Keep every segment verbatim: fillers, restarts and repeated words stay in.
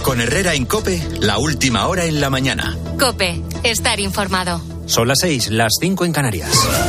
Con Herrera en COPE, la última hora en la mañana. COPE, estar informado. Son las seis, las cinco en Canarias.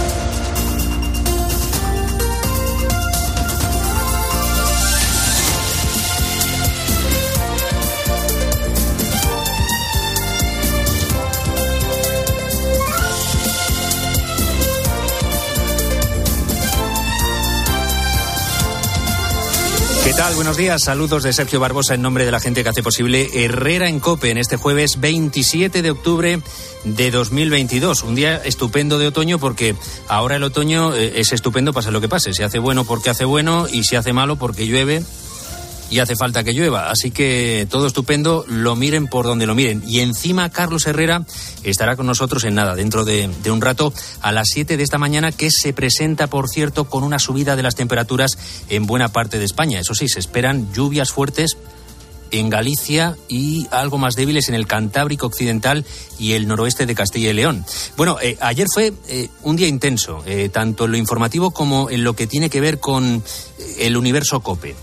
¿Qué tal? Buenos días. Saludos de Sergio Barbosa en nombre de la gente que hace posible Herrera en COPE en este jueves veintisiete de octubre de dos mil veintidós. Un día estupendo de otoño porque ahora el otoño es estupendo pase lo que pase. Se hace bueno porque hace bueno y se hace malo porque llueve y hace falta que llueva. Así que todo estupendo, lo miren por donde lo miren. Y encima Carlos Herrera estará con nosotros en nada, dentro de, de un rato, a las siete de esta mañana, que se presenta, por cierto, con una subida de las temperaturas en buena parte de España. Eso sí, se esperan lluvias fuertes en Galicia y algo más débiles en el Cantábrico Occidental y el noroeste de Castilla y León. Bueno, eh, ayer fue eh, un día intenso, eh, tanto en lo informativo como en lo que tiene que ver con el universo COPE.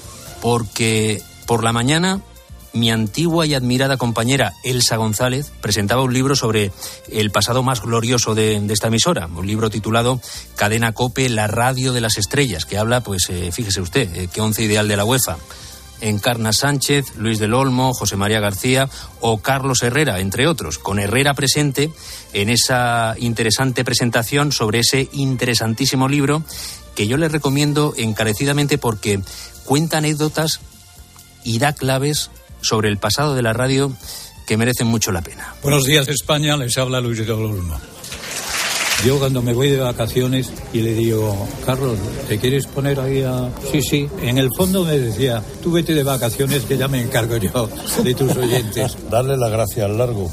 Porque por la mañana mi antigua y admirada compañera Elsa González presentaba un libro sobre el pasado más glorioso de, de esta emisora, un libro titulado Cadena COPE, la radio de las estrellas, que habla, pues eh, fíjese usted, eh, qué once ideal de la UEFA. Encarna Sánchez, Luis del Olmo, José María García o Carlos Herrera, entre otros, con Herrera presente en esa interesante presentación sobre ese interesantísimo libro que yo les recomiendo encarecidamente porque cuenta anécdotas y da claves sobre el pasado de la radio que merecen mucho la pena. Buenos días, España, les habla Luis del Olmo. Yo cuando me voy de vacaciones y le digo, Carlos, ¿te quieres poner ahí a...? Sí, sí. En el fondo me decía, tú vete de vacaciones que ya me encargo yo de tus oyentes. Darle la gracia al largo,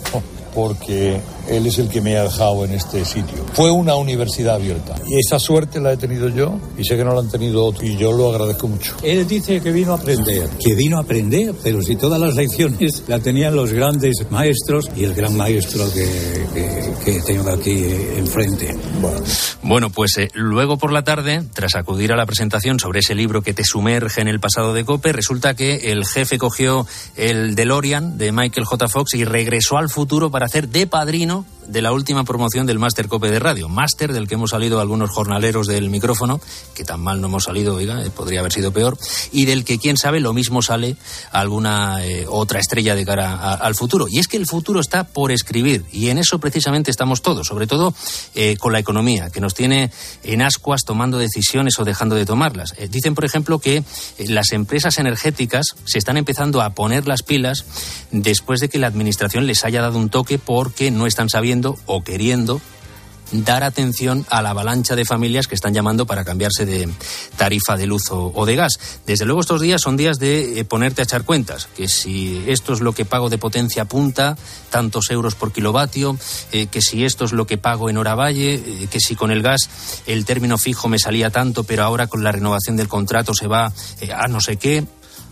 porque él es el que me ha dejado en este sitio. Fue una universidad abierta. Y esa suerte la he tenido yo y sé que no la han tenido otros. Y yo lo agradezco mucho. Él dice que vino a aprender. Que vino a aprender, pero si todas las lecciones la tenían los grandes maestros y el gran maestro que, que, que tengo aquí enfrente. Bueno, bueno pues eh, luego por la tarde, tras acudir a la presentación sobre ese libro que te sumerge en el pasado de COPE, resulta que el jefe cogió el DeLorean de Michael J. Fox y regresó al futuro para hacer de padrino de la última promoción del Máster COPE de radio. Máster del que hemos salido algunos jornaleros del micrófono, que tan mal no hemos salido, oiga, eh, podría haber sido peor, y del que, quién sabe, lo mismo sale alguna eh, otra estrella de cara a, al futuro. Y es que el futuro está por escribir, y en eso precisamente estamos todos, sobre todo eh, con la economía, que nos tiene en ascuas tomando decisiones o dejando de tomarlas. Eh, dicen, por ejemplo, que eh, las empresas energéticas se están empezando a poner las pilas después de que la administración les haya dado un toque porque no están sabiendo o queriendo dar atención a la avalancha de familias que están llamando para cambiarse de tarifa de luz o, o de gas. Desde luego estos días son días de eh, ponerte a echar cuentas, que si esto es lo que pago de potencia punta, tantos euros por kilovatio, eh, que si esto es lo que pago en Oravalle, eh, que si con el gas el término fijo me salía tanto, pero ahora con la renovación del contrato se va eh, a no sé qué,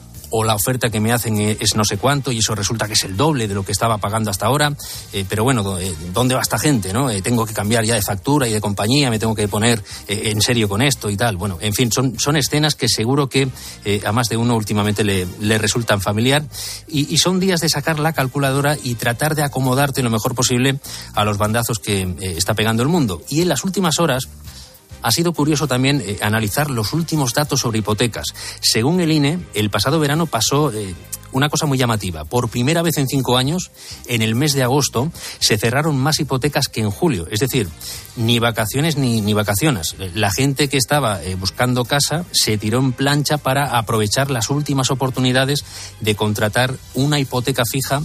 o la oferta que me hacen es no sé cuánto y eso resulta que es el doble de lo que estaba pagando hasta ahora, eh, pero bueno, ¿dónde va esta gente, no? Eh, tengo que cambiar ya de factura y de compañía, me tengo que poner eh, en serio con esto y tal. Bueno, en fin, son, son escenas que seguro que eh, a más de uno últimamente le, le resultan familiar y, y son días de sacar la calculadora y tratar de acomodarte lo mejor posible a los bandazos que eh, está pegando el mundo. Y en las últimas horas ha sido curioso también eh, analizar los últimos datos sobre hipotecas. Según el I N E, el pasado verano pasó eh, una cosa muy llamativa. Por primera vez en cinco años, en el mes de agosto, se cerraron más hipotecas que en julio. Es decir, ni vacaciones ni, ni vacaciones. La gente que estaba eh, buscando casa se tiró en plancha para aprovechar las últimas oportunidades de contratar una hipoteca fija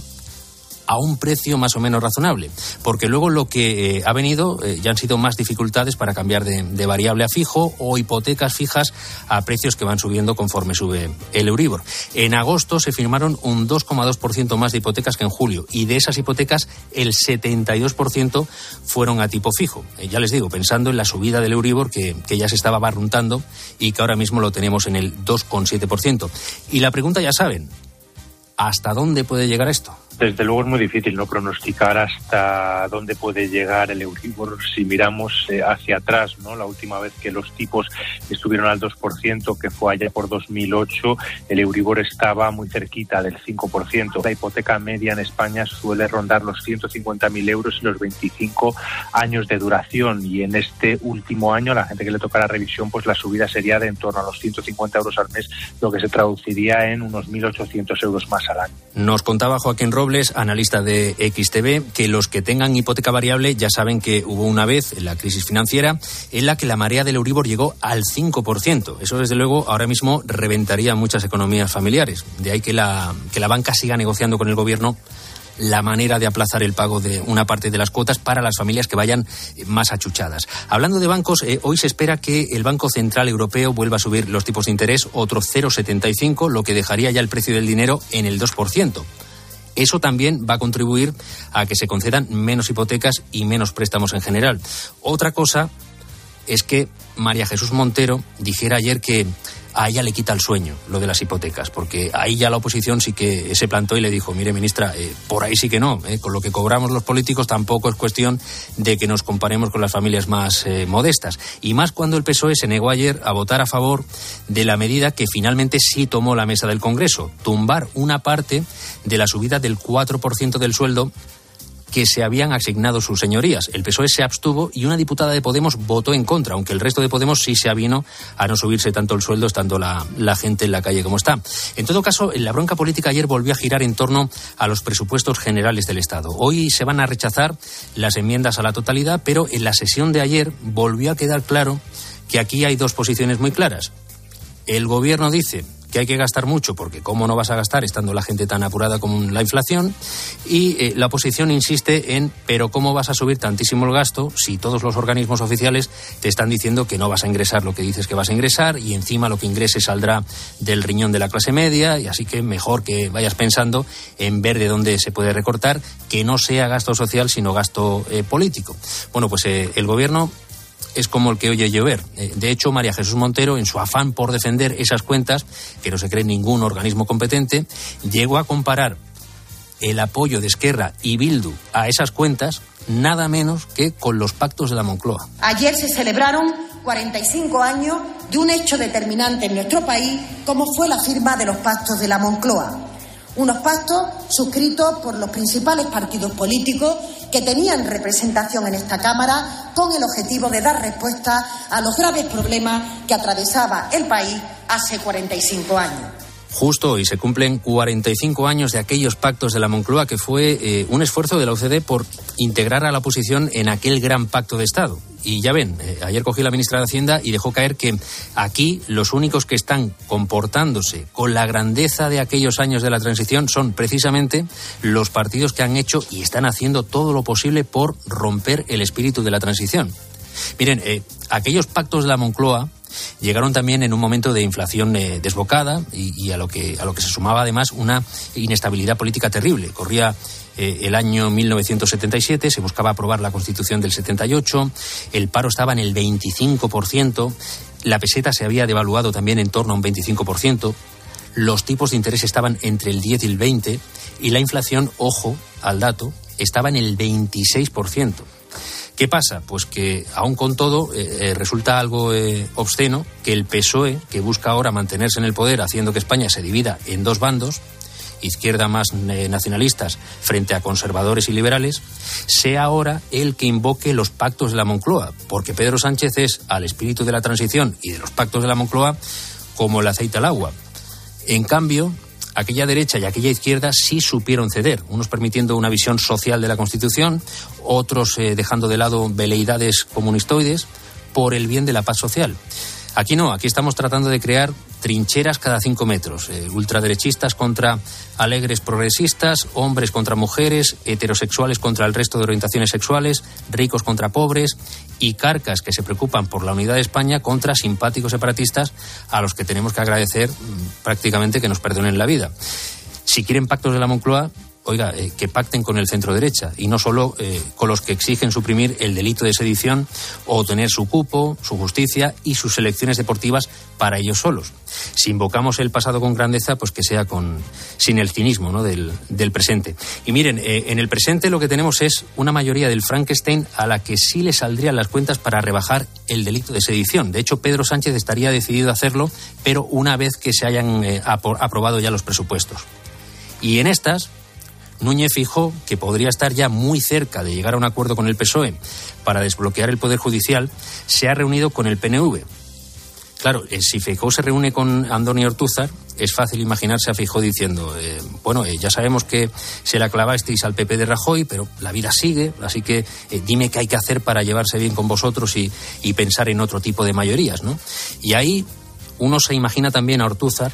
a un precio más o menos razonable, porque luego lo que eh, ha venido eh, ya han sido más dificultades para cambiar de, de variable a fijo o hipotecas fijas a precios que van subiendo conforme sube el Euribor. En agosto se firmaron un dos coma dos por ciento más de hipotecas que en julio y de esas hipotecas el setenta y dos por ciento fueron a tipo fijo. Eh, ya les digo, pensando en la subida del Euribor que, que ya se estaba barruntando y que ahora mismo lo tenemos en el dos coma siete por ciento. Y la pregunta ya saben, ¿Hasta dónde puede llegar esto? Desde luego es muy difícil no pronosticar hasta dónde puede llegar el Euribor si miramos eh, hacia atrás, ¿no? La última vez que los tipos estuvieron al dos por ciento, que fue allá por dos mil ocho, el Euribor estaba muy cerquita del cinco por ciento. La hipoteca media en España suele rondar los ciento cincuenta mil euros y los veinticinco años de duración, y en este último año, a la gente que le toca la revisión, pues la subida sería de en torno a los ciento cincuenta euros al mes, lo que se traduciría en unos mil ochocientos euros más al año. Nos contaba Joaquín Robles, analista de X T V, que los que tengan hipoteca variable ya saben que hubo una vez en la crisis financiera en la que la marea del Euribor llegó al cinco por ciento. Eso, desde luego, ahora mismo reventaría muchas economías familiares. De ahí que la, que la banca siga negociando con el gobierno la manera de aplazar el pago de una parte de las cuotas para las familias que vayan más achuchadas. Hablando de bancos, eh, hoy se espera que el Banco Central Europeo vuelva a subir los tipos de interés otro cero coma setenta y cinco, lo que dejaría ya el precio del dinero en el dos por ciento. Eso también va a contribuir a que se concedan menos hipotecas y menos préstamos en general. Otra cosa es que María Jesús Montero dijera ayer que a ella le quita el sueño lo de las hipotecas, porque ahí ya la oposición sí que se plantó y le dijo: mire, ministra, eh, por ahí sí que no, eh, con lo que cobramos los políticos tampoco es cuestión de que nos comparemos con las familias más eh, modestas. Y más cuando el P S O E se negó ayer a votar a favor de la medida que finalmente sí tomó la mesa del Congreso: tumbar una parte de la subida del cuatro por ciento del sueldo que se habían asignado sus señorías. El P S O E se abstuvo y una diputada de Podemos votó en contra, aunque el resto de Podemos sí se avino a no subirse tanto el sueldo estando la, la gente en la calle como está. En todo caso, la bronca política ayer volvió a girar en torno a los presupuestos generales del Estado. Hoy se van a rechazar las enmiendas a la totalidad, pero en la sesión de ayer volvió a quedar claro que aquí hay dos posiciones muy claras. El gobierno dice que hay que gastar mucho, porque cómo no vas a gastar estando la gente tan apurada con la inflación, y eh, la oposición insiste en: pero cómo vas a subir tantísimo el gasto si todos los organismos oficiales te están diciendo que no vas a ingresar lo que dices que vas a ingresar, y encima lo que ingreses saldrá del riñón de la clase media, y así que mejor que vayas pensando en ver de dónde se puede recortar, que no sea gasto social sino gasto eh, político. Bueno, pues eh, el gobierno es como el que oye llover. De hecho, María Jesús Montero, en su afán por defender esas cuentas, que no se cree ningún organismo competente, llegó a comparar el apoyo de Esquerra y Bildu a esas cuentas nada menos que con los pactos de la Moncloa. Ayer se celebraron cuarenta y cinco años de un hecho determinante en nuestro país, como fue la firma de los pactos de la Moncloa. Unos pactos suscritos por los principales partidos políticos que tenían representación en esta Cámara, con el objetivo de dar respuesta a los graves problemas que atravesaba el país hace cuarenta y cinco años. Justo hoy se cumplen cuarenta y cinco años de aquellos pactos de la Moncloa, que fue eh, un esfuerzo de la O C D por integrar a la oposición en aquel gran pacto de Estado. Y ya ven, eh, ayer cogió la ministra de Hacienda y dejó caer que aquí los únicos que están comportándose con la grandeza de aquellos años de la transición son precisamente los partidos que han hecho y están haciendo todo lo posible por romper el espíritu de la transición. Miren, eh, aquellos pactos de la Moncloa llegaron también en un momento de inflación eh, desbocada y, y a lo que a lo que se sumaba además una inestabilidad política terrible. Corría eh, el año mil novecientos setenta y siete, se buscaba aprobar la Constitución del setenta y ocho, el paro estaba en el veinticinco por ciento, la peseta se había devaluado también en torno a un veinticinco por ciento, los tipos de interés estaban entre el diez y el veinte y la inflación, ojo al dato, estaba en el veintiséis por ciento. ¿Qué pasa? Pues que, aún con todo, eh, eh, resulta algo eh, obsceno que el P S O E, que busca ahora mantenerse en el poder haciendo que España se divida en dos bandos, izquierda más eh, nacionalistas frente a conservadores y liberales, sea ahora el que invoque los pactos de la Moncloa, porque Pedro Sánchez es al espíritu de la transición y de los pactos de la Moncloa como el aceite al agua. En cambio, aquella derecha y aquella izquierda sí supieron ceder, unos permitiendo una visión social de la Constitución, otros eh, dejando de lado veleidades comunistoides por el bien de la paz social. Aquí no, aquí estamos tratando de crear trincheras cada cinco metros, eh, ultraderechistas contra alegres progresistas, hombres contra mujeres, heterosexuales contra el resto de orientaciones sexuales, ricos contra pobres, y carcas que se preocupan por la unidad de España contra simpáticos separatistas a los que tenemos que agradecer prácticamente que nos perdonen la vida. Si quieren pactos de la Moncloa, oiga, eh, que pacten con el centro derecha y no solo eh, con los que exigen suprimir el delito de sedición o tener su cupo, su justicia y sus selecciones deportivas para ellos solos. Si invocamos el pasado con grandeza, pues que sea con sin el cinismo, ¿no?, del, del presente. Y miren, eh, en el presente lo que tenemos es una mayoría del Frankenstein a la que sí le saldrían las cuentas para rebajar el delito de sedición. De hecho, Pedro Sánchez estaría decidido a hacerlo, pero una vez que se hayan eh, aprobado ya los presupuestos. Y en estas, Núñez Feijóo, que podría estar ya muy cerca de llegar a un acuerdo con el P S O E para desbloquear el Poder Judicial, se ha reunido con el P N V. Claro, eh, si Feijóo se reúne con Andoni Ortúzar, es fácil imaginarse a Feijóo diciendo, eh, bueno, eh, ya sabemos que se la clavasteis al P P de Rajoy, pero la vida sigue, así que eh, dime qué hay que hacer para llevarse bien con vosotros y, y pensar en otro tipo de mayorías, ¿no? Y ahí uno se imagina también a Ortúzar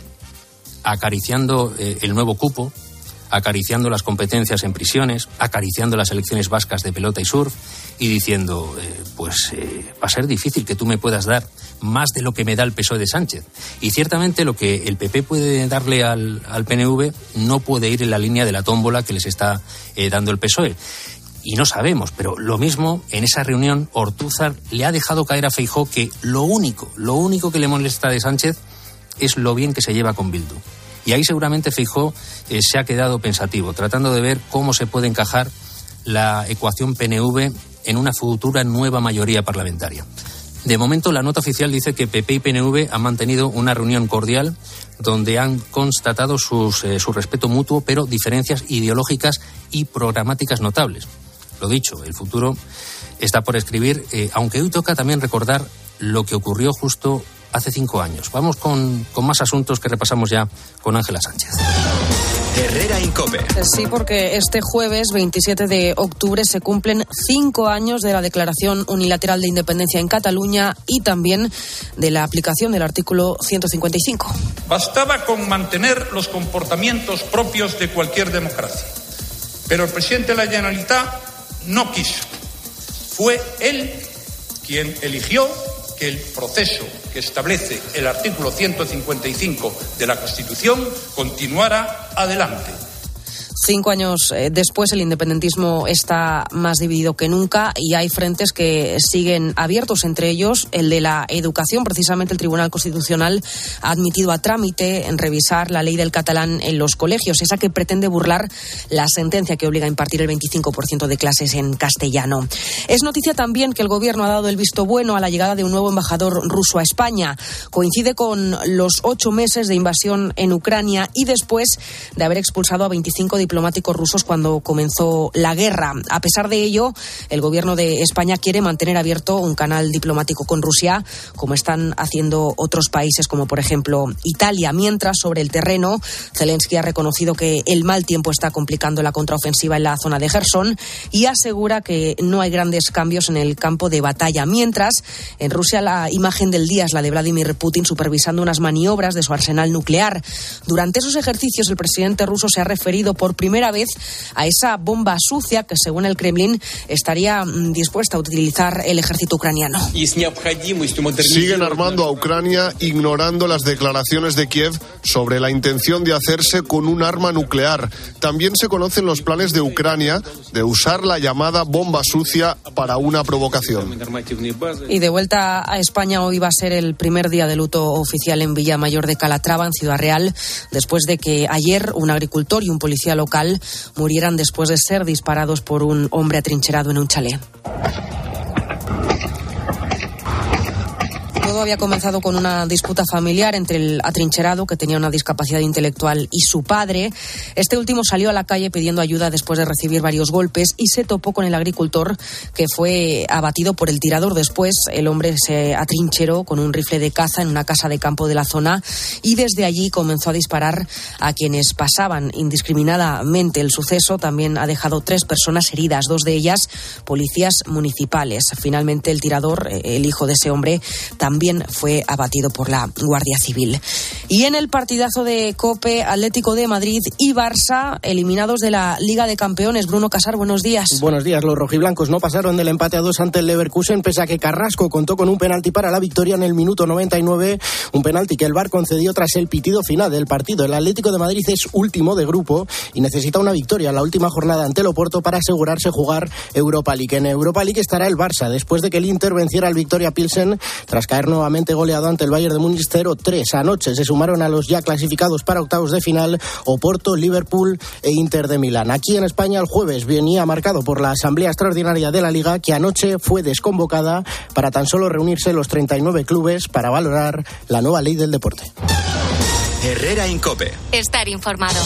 acariciando eh, el nuevo cupo, acariciando las competencias en prisiones, acariciando las selecciones vascas de pelota y surf y diciendo, eh, pues eh, va a ser difícil que tú me puedas dar más de lo que me da el P S O E de Sánchez. Y ciertamente lo que el P P puede darle al, al P N V no puede ir en la línea de la tómbola que les está eh, dando el P S O E. Y no sabemos, pero lo mismo en esa reunión Ortúzar le ha dejado caer a Feijóo que lo único, lo único que le molesta de Sánchez es lo bien que se lleva con Bildu. Y ahí seguramente Feijóo eh, se ha quedado pensativo, tratando de ver cómo se puede encajar la ecuación P N V en una futura nueva mayoría parlamentaria. De momento, la nota oficial dice que P P y P N V han mantenido una reunión cordial donde han constatado sus, eh, su respeto mutuo, pero diferencias ideológicas y programáticas notables. Lo dicho, el futuro está por escribir, eh, aunque hoy toca también recordar lo que ocurrió justo hace cinco años. Vamos con, con más asuntos que repasamos ya con Ángela Sánchez. Herrera Incope. Sí, porque este jueves veintisiete de octubre se cumplen cinco años de la declaración unilateral de independencia en Cataluña y también de la aplicación del artículo ciento cincuenta y cinco. Bastaba con mantener los comportamientos propios de cualquier democracia. Pero el presidente de la Generalitat no quiso. Fue él quien eligió que el proceso que establece el artículo ciento cincuenta y cinco de la Constitución continuara adelante. Cinco años después, el independentismo está más dividido que nunca y hay frentes que siguen abiertos, entre ellos el de la educación. Precisamente el Tribunal Constitucional ha admitido a trámite en revisar la ley del catalán en los colegios, esa que pretende burlar la sentencia que obliga a impartir el veinticinco por ciento de clases en castellano. Es noticia también que el Gobierno ha dado el visto bueno a la llegada de un nuevo embajador ruso a España. Coincide con los ocho meses de invasión en Ucrania y después de haber expulsado a veinticinco diplomáticos diplomáticos rusos cuando comenzó la guerra. A pesar de ello, el Gobierno de España quiere mantener abierto un canal diplomático con Rusia, como están haciendo otros países como por ejemplo Italia. Mientras, sobre el terreno, Zelensky ha reconocido que el mal tiempo está complicando la contraofensiva en la zona de Jersón y asegura que no hay grandes cambios en el campo de batalla. Mientras, en Rusia la imagen del día es la de Vladimir Putin supervisando unas maniobras de su arsenal nuclear. Durante esos ejercicios, el presidente ruso se ha referido por primera vez a esa bomba sucia que, según el Kremlin, estaría dispuesta a utilizar el ejército ucraniano. Siguen armando a Ucrania ignorando las declaraciones de Kiev sobre la intención de hacerse con un arma nuclear. También se conocen los planes de Ucrania de usar la llamada bomba sucia para una provocación. Y de vuelta a España, hoy va a ser el primer día de luto oficial en Villamayor de Calatrava, en Ciudad Real, después de que ayer un agricultor y un policía local murieran después de ser disparados por un hombre atrincherado en un chalet. Todo había comenzado con una disputa familiar entre el atrincherado, que tenía una discapacidad intelectual, y su padre. Este último salió a la calle pidiendo ayuda después de recibir varios golpes y se topó con el agricultor, que fue abatido por el tirador. Después, el hombre se atrincheró con un rifle de caza en una casa de campo de la zona y desde allí comenzó a disparar a quienes pasaban indiscriminadamente. El suceso también ha dejado tres personas heridas, dos de ellas policías municipales. Finalmente, el tirador, el hijo de ese hombre, también también fue abatido por la Guardia Civil. Y en el partidazo de COPE, Atlético de Madrid y Barça, eliminados de la Liga de Campeones. Bruno Casar, buenos días. Buenos días. Los rojiblancos no pasaron del empate a dos ante el Leverkusen, pese a que Carrasco contó con un penalti para la victoria en el minuto noventa y nueve, un penalti que el V A R concedió tras el pitido final del partido. El Atlético de Madrid es último de grupo y necesita una victoria en la última jornada ante el Oporto para asegurarse jugar Europa League. En Europa League estará el Barça, después de que el Inter venciera al Victoria Pilsen tras caer nuevamente goleado ante el Bayern de Múnich cero tres. Anoche se sumaron a los ya clasificados para octavos de final Oporto, Liverpool e Inter de Milán. Aquí en España el jueves venía marcado por la Asamblea Extraordinaria de la Liga, que anoche fue desconvocada para tan solo reunirse los treinta y nueve clubes para valorar la nueva ley del deporte. Herrera en COPE. Estar informado.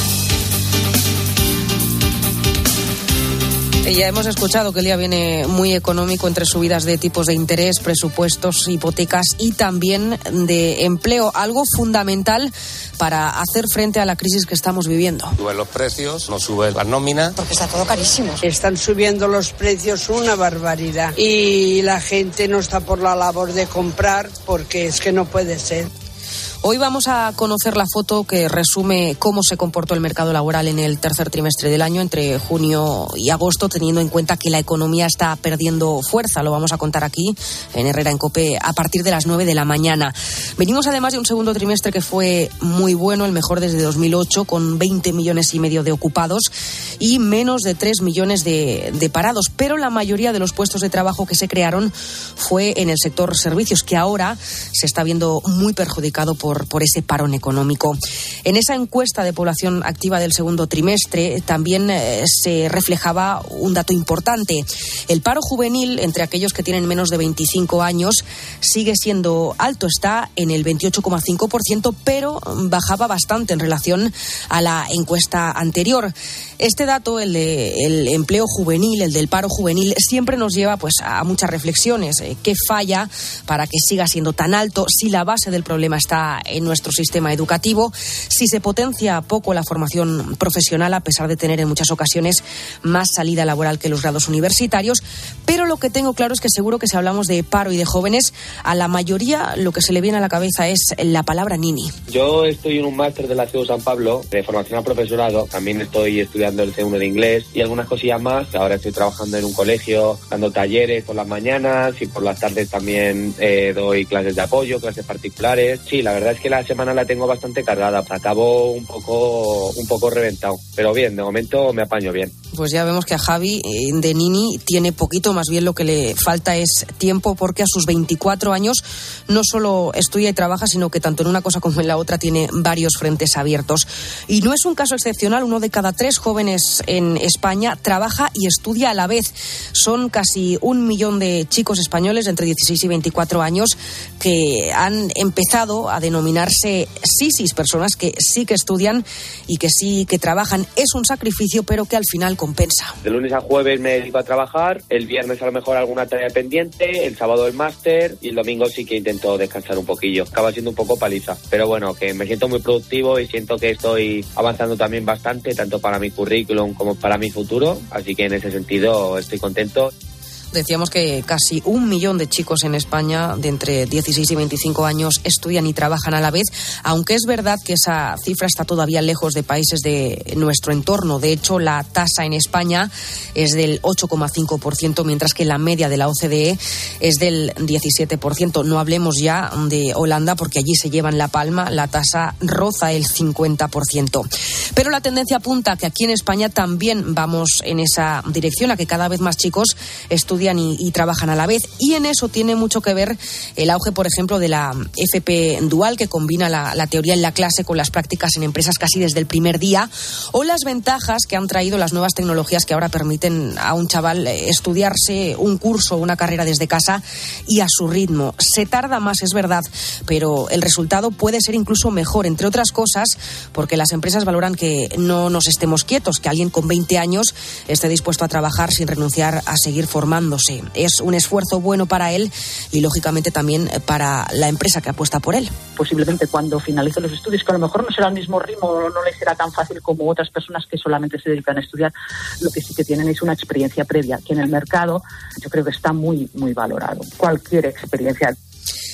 Ya hemos escuchado que el día viene muy económico entre subidas de tipos de interés, presupuestos, hipotecas y también de empleo, algo fundamental para hacer frente a la crisis que estamos viviendo. Suben los precios, no suben las nóminas. Porque está todo carísimo. Están subiendo los precios una barbaridad y la gente no está por la labor de comprar porque es que no puede ser. Hoy vamos a conocer la foto que resume cómo se comportó el mercado laboral en el tercer trimestre del año, entre junio y agosto, teniendo en cuenta que la economía está perdiendo fuerza. Lo vamos a contar aquí en Herrera en COPE a partir de las nueve de la mañana. Venimos además de un segundo trimestre que fue muy bueno, el mejor desde dos mil ocho, con veinte millones y medio de ocupados y menos de tres millones de, de parados. Pero la mayoría de los puestos de trabajo que se crearon fue en el sector servicios, que ahora se está viendo muy perjudicado por Por, por ese parón económico. En esa encuesta de población activa del segundo trimestre también eh, se reflejaba un dato importante. El paro juvenil entre aquellos que tienen menos de veinticinco años sigue siendo alto, está en el veintiocho coma cinco por ciento, pero bajaba bastante en relación a la encuesta anterior. Este dato, el del empleo juvenil, el del paro juvenil, siempre nos lleva pues a muchas reflexiones. ¿Qué falla para que siga siendo tan alto? Si la base del problema está en nuestro sistema educativo, si se potencia poco la formación profesional a pesar de tener en muchas ocasiones más salida laboral que los grados universitarios. Pero lo que tengo claro es que seguro que si hablamos de paro y de jóvenes, a la mayoría lo que se le viene a la cabeza es la palabra nini. Yo estoy en un máster de la C E U San Pablo de formación a profesorado, también estoy estudiando el C uno de inglés y algunas cosillas más. Ahora estoy trabajando en un colegio dando talleres por las mañanas y por las tardes también eh, doy clases de apoyo, clases particulares. Sí, la verdad es que la semana la tengo bastante cargada. Acabo un poco un poco reventado, pero bien, de momento me apaño bien. Pues ya vemos que a Javi de nini tiene poquito, más bien lo que le falta es tiempo, porque a sus veinticuatro años no solo estudia y trabaja, sino que tanto en una cosa como en la otra tiene varios frentes abiertos. Y no es un caso excepcional, uno de cada tres jóvenes en España trabaja y estudia a la vez. Son casi un millón de chicos españoles de entre dieciséis y veinticuatro años que han empezado a denominarse sisis, personas que sí que estudian y que sí que trabajan. Es un sacrificio, pero que al final compensa. De lunes a jueves me dedico a trabajar, el viernes a lo mejor alguna tarea pendiente, el sábado el máster y el domingo sí que intento descansar un poquillo. Acaba siendo un poco paliza, pero bueno, que me siento muy productivo y siento que estoy avanzando también bastante, tanto para mi currículum como para mi futuro, así que en ese sentido estoy contento. Decíamos que casi un millón de chicos en España de entre dieciséis y veinticinco años estudian y trabajan a la vez, aunque es verdad que esa cifra está todavía lejos de países de nuestro entorno. De hecho, la tasa en España es del ocho coma cinco por ciento, mientras que la media de la O C D E es del diecisiete por ciento. No hablemos ya de Holanda, porque allí se llevan la palma, la tasa roza el cincuenta por ciento. Pero la tendencia apunta a que aquí en España también vamos en esa dirección, a que cada vez más chicos estudian Y, y trabajan a la vez, y en eso tiene mucho que ver el auge, por ejemplo, de la F P dual, que combina la, la teoría en la clase con las prácticas en empresas casi desde el primer día, o las ventajas que han traído las nuevas tecnologías que ahora permiten a un chaval estudiarse un curso o una carrera desde casa y a su ritmo. Se tarda más, es verdad, pero el resultado puede ser incluso mejor, entre otras cosas porque las empresas valoran que no nos estemos quietos, que alguien con veinte años esté dispuesto a trabajar sin renunciar a seguir formando. Es un esfuerzo bueno para él y, lógicamente, también para la empresa que apuesta por él. Posiblemente cuando finalice los estudios, que a lo mejor no será el mismo ritmo, no les será tan fácil como otras personas que solamente se dedican a estudiar, lo que sí que tienen es una experiencia previa, que en el mercado yo creo que está muy, muy valorado. Cualquier experiencia.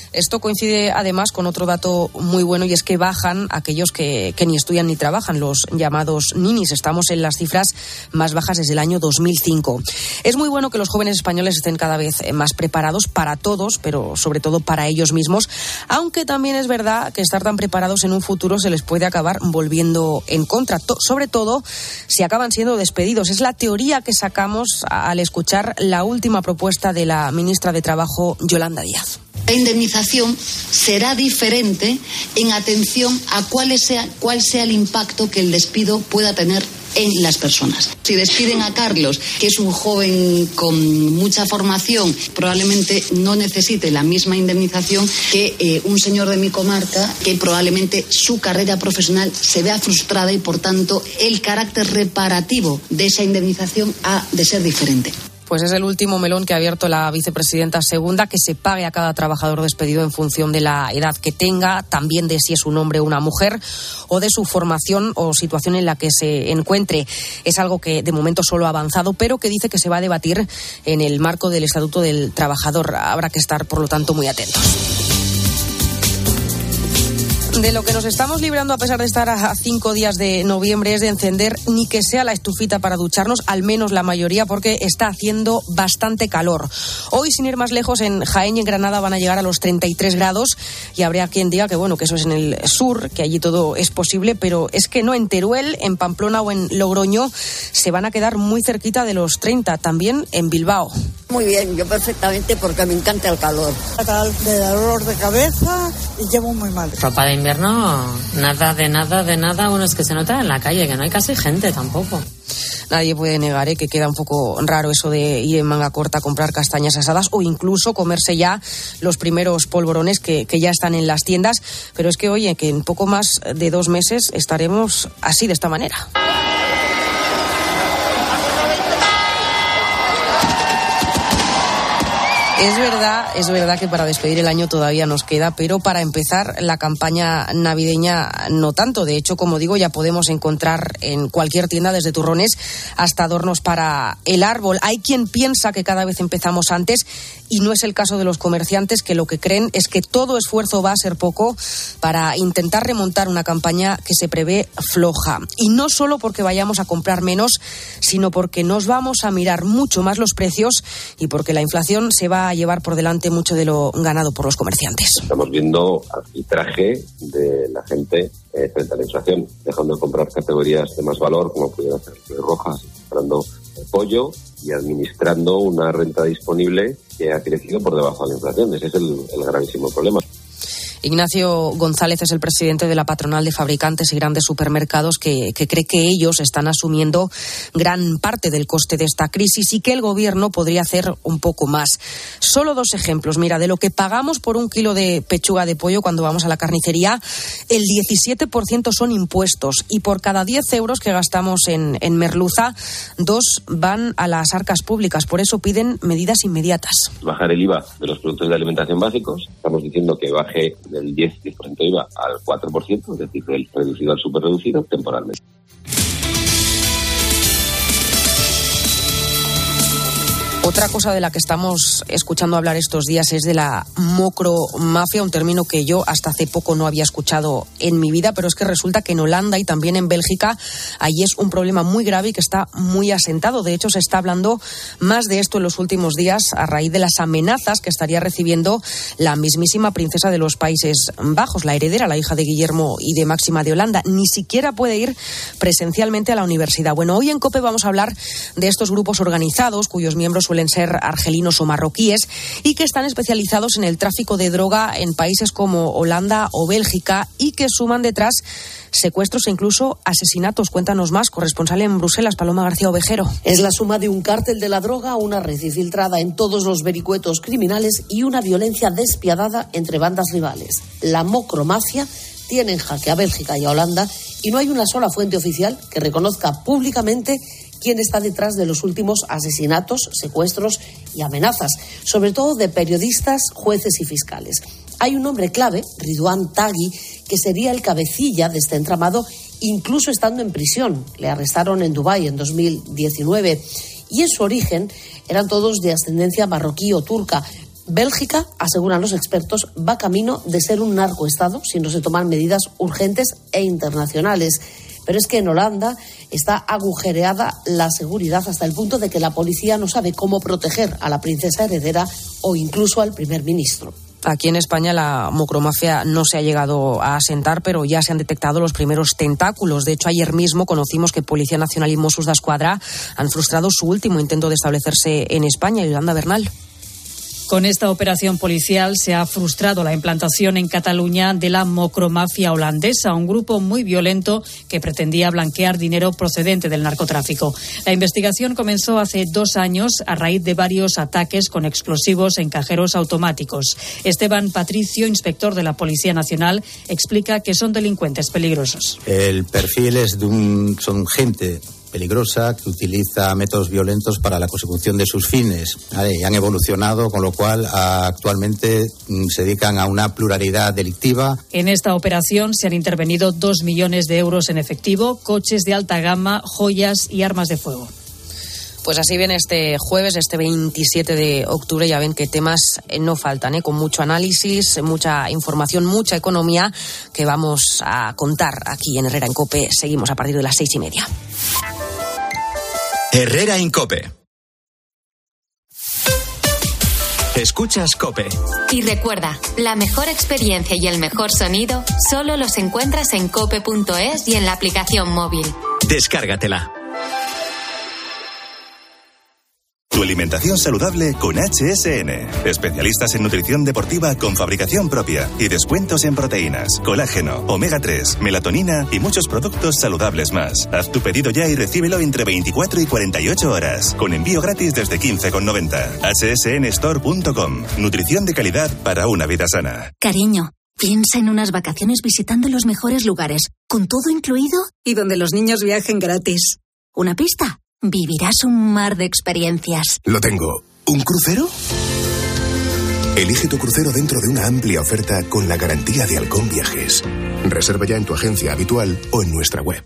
Esto coincide además con otro dato muy bueno, y es que bajan aquellos que, que ni estudian ni trabajan, los llamados ninis. Estamos en las cifras más bajas desde el año dos mil cinco. Es muy bueno que los jóvenes españoles estén cada vez más preparados para todos, pero sobre todo para ellos mismos, aunque también es verdad que estar tan preparados en un futuro se les puede acabar volviendo en contra, to- sobre todo si acaban siendo despedidos. Es la teoría que sacamos al escuchar la última propuesta de la ministra de Trabajo, Yolanda Díaz. La indemnización será diferente en atención a cuál sea, cuál sea el impacto que el despido pueda tener en las personas. Si despiden a Carlos, que es un joven con mucha formación, probablemente no necesite la misma indemnización que eh, un señor de mi comarca, que probablemente su carrera profesional se vea frustrada y, por tanto, el carácter reparativo de esa indemnización ha de ser diferente. Pues es el último melón que ha abierto la vicepresidenta segunda, que se pague a cada trabajador despedido en función de la edad que tenga, también de si es un hombre o una mujer, o de su formación o situación en la que se encuentre. Es algo que de momento solo ha avanzado, pero que dice que se va a debatir en el marco del Estatuto del Trabajador. Habrá que estar, por lo tanto, muy atentos. De lo que nos estamos librando, a pesar de estar a cinco días de noviembre, es de encender ni que sea la estufita para ducharnos, al menos la mayoría, porque está haciendo bastante calor. Hoy, sin ir más lejos, en Jaén y en Granada van a llegar a los treinta y tres grados, y habría quien diga que bueno, que eso es en el sur, que allí todo es posible, pero es que no, en Teruel, en Pamplona o en Logroño se van a quedar muy cerquita de los treinta, también en Bilbao. Muy bien, yo perfectamente, porque me encanta el calor. De dolor de cabeza y llevo muy mal. Ropa de invierno, nada de nada de nada. Bueno, es que se nota en la calle que no hay casi gente tampoco. Nadie puede negar ¿eh? que queda un poco raro eso de ir en manga corta a comprar castañas asadas o incluso comerse ya los primeros polvorones que, que ya están en las tiendas. Pero es que, oye, que en poco más de dos meses estaremos así, de esta manera. Es verdad, es verdad que para despedir el año todavía nos queda, pero para empezar la campaña navideña no tanto. De hecho, como digo, ya podemos encontrar en cualquier tienda, desde turrones hasta adornos para el árbol. Hay quien piensa que cada vez empezamos antes, y no es el caso de los comerciantes, que lo que creen es que todo esfuerzo va a ser poco para intentar remontar una campaña que se prevé floja. Y no solo porque vayamos a comprar menos, sino porque nos vamos a mirar mucho más los precios y porque la inflación se va a llevar por delante mucho de lo ganado por los comerciantes. Estamos viendo arbitraje de la gente eh, frente a la inflación, dejando de comprar categorías de más valor, como pudieran ser rojas, comprando pollo y administrando una renta disponible que ha crecido por debajo de la inflación. Ese es el, el gravísimo problema. Ignacio González es el presidente de la patronal de fabricantes y grandes supermercados que, que cree que ellos están asumiendo gran parte del coste de esta crisis y que el gobierno podría hacer un poco más. Solo dos ejemplos. Mira, de lo que pagamos por un kilo de pechuga de pollo cuando vamos a la carnicería, el diecisiete por ciento son impuestos, y por cada diez euros que gastamos en, en merluza, dos van a las arcas públicas. Por eso piden medidas inmediatas. Bajar el I V A de los productos de alimentación básicos. Estamos diciendo que baje del diez por ciento I V A al cuatro por ciento, es decir, del reducido al super reducido temporalmente. Otra cosa de la que estamos escuchando hablar estos días es de la mocromafia, un término que yo hasta hace poco no había escuchado en mi vida, pero es que resulta que en Holanda y también en Bélgica allí es un problema muy grave y que está muy asentado. De hecho, se está hablando más de esto en los últimos días a raíz de las amenazas que estaría recibiendo la mismísima princesa de los Países Bajos, la heredera, la hija de Guillermo y de Máxima de Holanda. Ni siquiera puede ir presencialmente a la universidad. Bueno, hoy en COPE vamos a hablar de estos grupos organizados cuyos miembros suelen ser argelinos o marroquíes y que están especializados en el tráfico de droga en países como Holanda o Bélgica y que suman detrás secuestros e incluso asesinatos. Cuéntanos más, corresponsal en Bruselas, Paloma García Ovejero. Es la suma de un cártel de la droga, una red infiltrada en todos los vericuetos criminales y una violencia despiadada entre bandas rivales. La mocromafia tiene en jaque a Bélgica y a Holanda y no hay una sola fuente oficial que reconozca públicamente quién está detrás de los últimos asesinatos, secuestros y amenazas, sobre todo de periodistas, jueces y fiscales. Hay un nombre clave, Ridwan Taghi, que sería el cabecilla de este entramado, incluso estando en prisión. Le arrestaron en Dubái en dos mil diecinueve y en su origen eran todos de ascendencia marroquí o turca. Bélgica, aseguran los expertos, va camino de ser un narcoestado si no se toman medidas urgentes e internacionales. Pero es que en Holanda está agujereada la seguridad hasta el punto de que la policía no sabe cómo proteger a la princesa heredera o incluso al primer ministro. Aquí en España la mocromafia no se ha llegado a asentar, pero ya se han detectado los primeros tentáculos. De hecho, ayer mismo conocimos que Policía Nacional y Mossos d'Esquadra han frustrado su último intento de establecerse en España. Yolanda Bernal. Con esta operación policial se ha frustrado la implantación en Cataluña de la mocromafia holandesa, un grupo muy violento que pretendía blanquear dinero procedente del narcotráfico. La investigación comenzó hace dos años a raíz de varios ataques con explosivos en cajeros automáticos. Esteban Patricio, inspector de la Policía Nacional, explica que son delincuentes peligrosos. El perfil es de un, son gente peligrosa que utiliza métodos violentos para la consecución de sus fines, ¿vale? Y han evolucionado, con lo cual actualmente se dedican a una pluralidad delictiva. En esta operación se han intervenido dos millones de euros en efectivo, coches de alta gama, joyas y armas de fuego. Pues así viene este jueves, este veintisiete de octubre. Ya ven que temas no faltan, ¿eh? Con mucho análisis, mucha información, mucha economía que vamos a contar aquí en Herrera en COPE. Seguimos a partir de las seis y media. Herrera en COPE. Escuchas COPE. Y recuerda, la mejor experiencia y el mejor sonido solo los encuentras en cope punto es y en la aplicación móvil. Descárgatela. Tu alimentación saludable con H S N. Especialistas en nutrición deportiva con fabricación propia y descuentos en proteínas, colágeno, omega tres, melatonina y muchos productos saludables más. Haz tu pedido ya y recíbelo entre veinticuatro y cuarenta y ocho horas, con envío gratis desde quince con noventa. H S N store punto com. Nutrición de calidad para una vida sana. Cariño, piensa en unas vacaciones visitando los mejores lugares, con todo incluido y donde los niños viajen gratis. ¿Una pista? Vivirás un mar de experiencias. Lo tengo. ¿Un crucero? Elige tu crucero dentro de una amplia oferta con la garantía de Halcón Viajes. Reserva ya en tu agencia habitual o en nuestra web.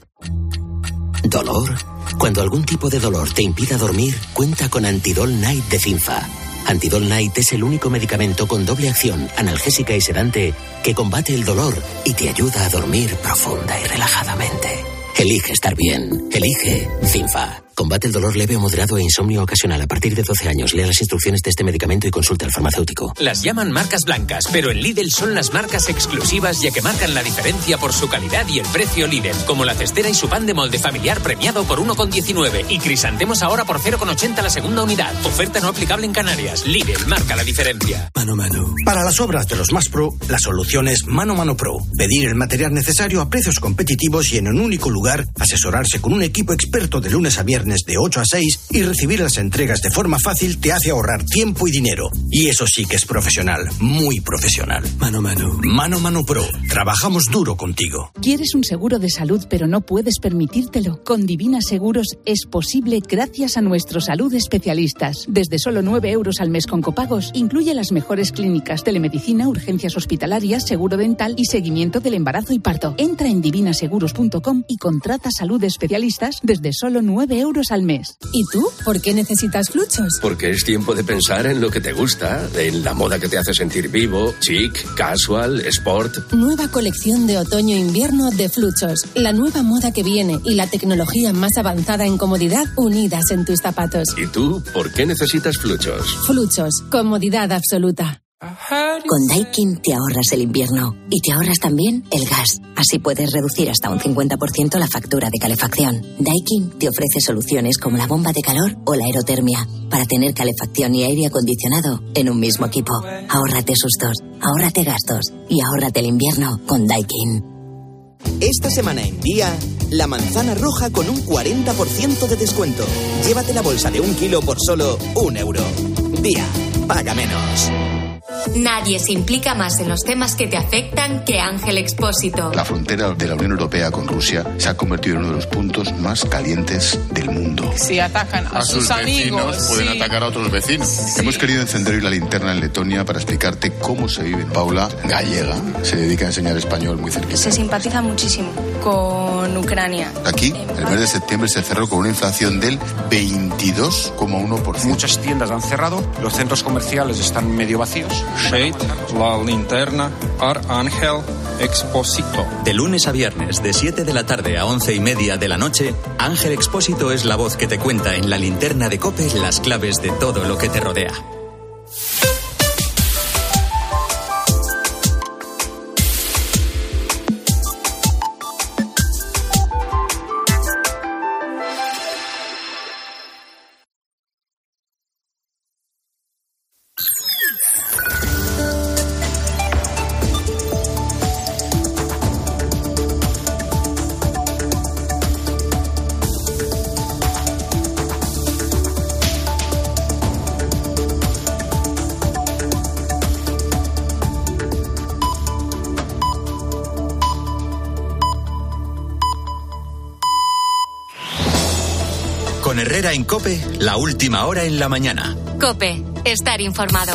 ¿Dolor? Cuando algún tipo de dolor te impida dormir, cuenta con Antidol Night de Cinfa. Antidol Night es el único medicamento con doble acción, analgésica y sedante, que combate el dolor y te ayuda a dormir profunda y relajadamente. Elige estar bien. Elige Cinfa. Combate el dolor leve o moderado e insomnio ocasional a partir de doce años. Lea las instrucciones de este medicamento y consulte al farmacéutico. Las llaman marcas blancas, pero en Lidl son las marcas exclusivas ya que marcan la diferencia por su calidad y el precio líder. Como la cestera y su pan de molde familiar premiado por uno con diecinueve. Y crisantemos ahora por cero con ochenta la segunda unidad. Oferta no aplicable en Canarias. Lidl marca la diferencia. Mano Mano. Para las obras de los más pro, la solución es Mano Mano Pro. Pedir el material necesario a precios competitivos y en un único lugar, asesorarse con un equipo experto de lunes a viernes de ocho a seis y recibir las entregas de forma fácil te hace ahorrar tiempo y dinero. Y eso sí que es profesional, muy profesional. Mano Mano. Mano Mano Pro. Trabajamos duro contigo. ¿Quieres un seguro de salud pero no puedes permitírtelo? Con Divina Seguros es posible gracias a nuestros salud especialistas. Desde solo nueve euros al mes con copagos, incluye las mejores clínicas, telemedicina, urgencias hospitalarias, seguro dental y seguimiento del embarazo y parto. Entra en divina seguros punto com y contrata salud especialistas desde solo nueve euros al mes. ¿Y tú? ¿Por qué necesitas Fluchos? Porque es tiempo de pensar en lo que te gusta, en la moda que te hace sentir vivo, chic, casual, sport. Nueva colección de otoño-invierno de Fluchos. La nueva moda que viene y la tecnología más avanzada en comodidad unidas en tus zapatos. ¿Y tú? ¿Por qué necesitas Fluchos? Fluchos. Comodidad absoluta. Con Daikin te ahorras el invierno y te ahorras también el gas. Así puedes reducir hasta un cincuenta por ciento la factura de calefacción. Daikin te ofrece soluciones como la bomba de calor o la aerotermia para tener calefacción y aire acondicionado en un mismo equipo. Ahórrate sustos, ahórrate gastos y ahórrate el invierno con Daikin. Esta semana en Día, la manzana roja con un cuarenta por ciento de descuento. Llévate la bolsa de un kilo por solo un euro. Día, paga menos. Nadie se implica más en los temas que te afectan que Ángel Expósito. La frontera de la Unión Europea con Rusia se ha convertido en uno de los puntos más calientes del mundo. Si atacan a, a sus, sus amigos, vecinos, pueden sí. atacar a otros vecinos. Sí. Hemos querido encender hoy la linterna en Letonia para explicarte cómo se vive. Paula, gallega, se dedica a enseñar español muy cerquita. Se simpatiza muchísimo con Ucrania. Aquí, el mes de septiembre se cerró con una inflación del veintidós coma uno por ciento. Muchas tiendas han cerrado, los centros comerciales están medio vacíos. Shade, La Linterna, Arcángel, Expósito. De lunes a viernes, de siete de la tarde a once y media de la noche, Ángel Expósito es la voz que te cuenta en La Linterna de COPE las claves de todo lo que te rodea. Con Herrera en COPE, la última hora en la mañana. COPE, estar informado.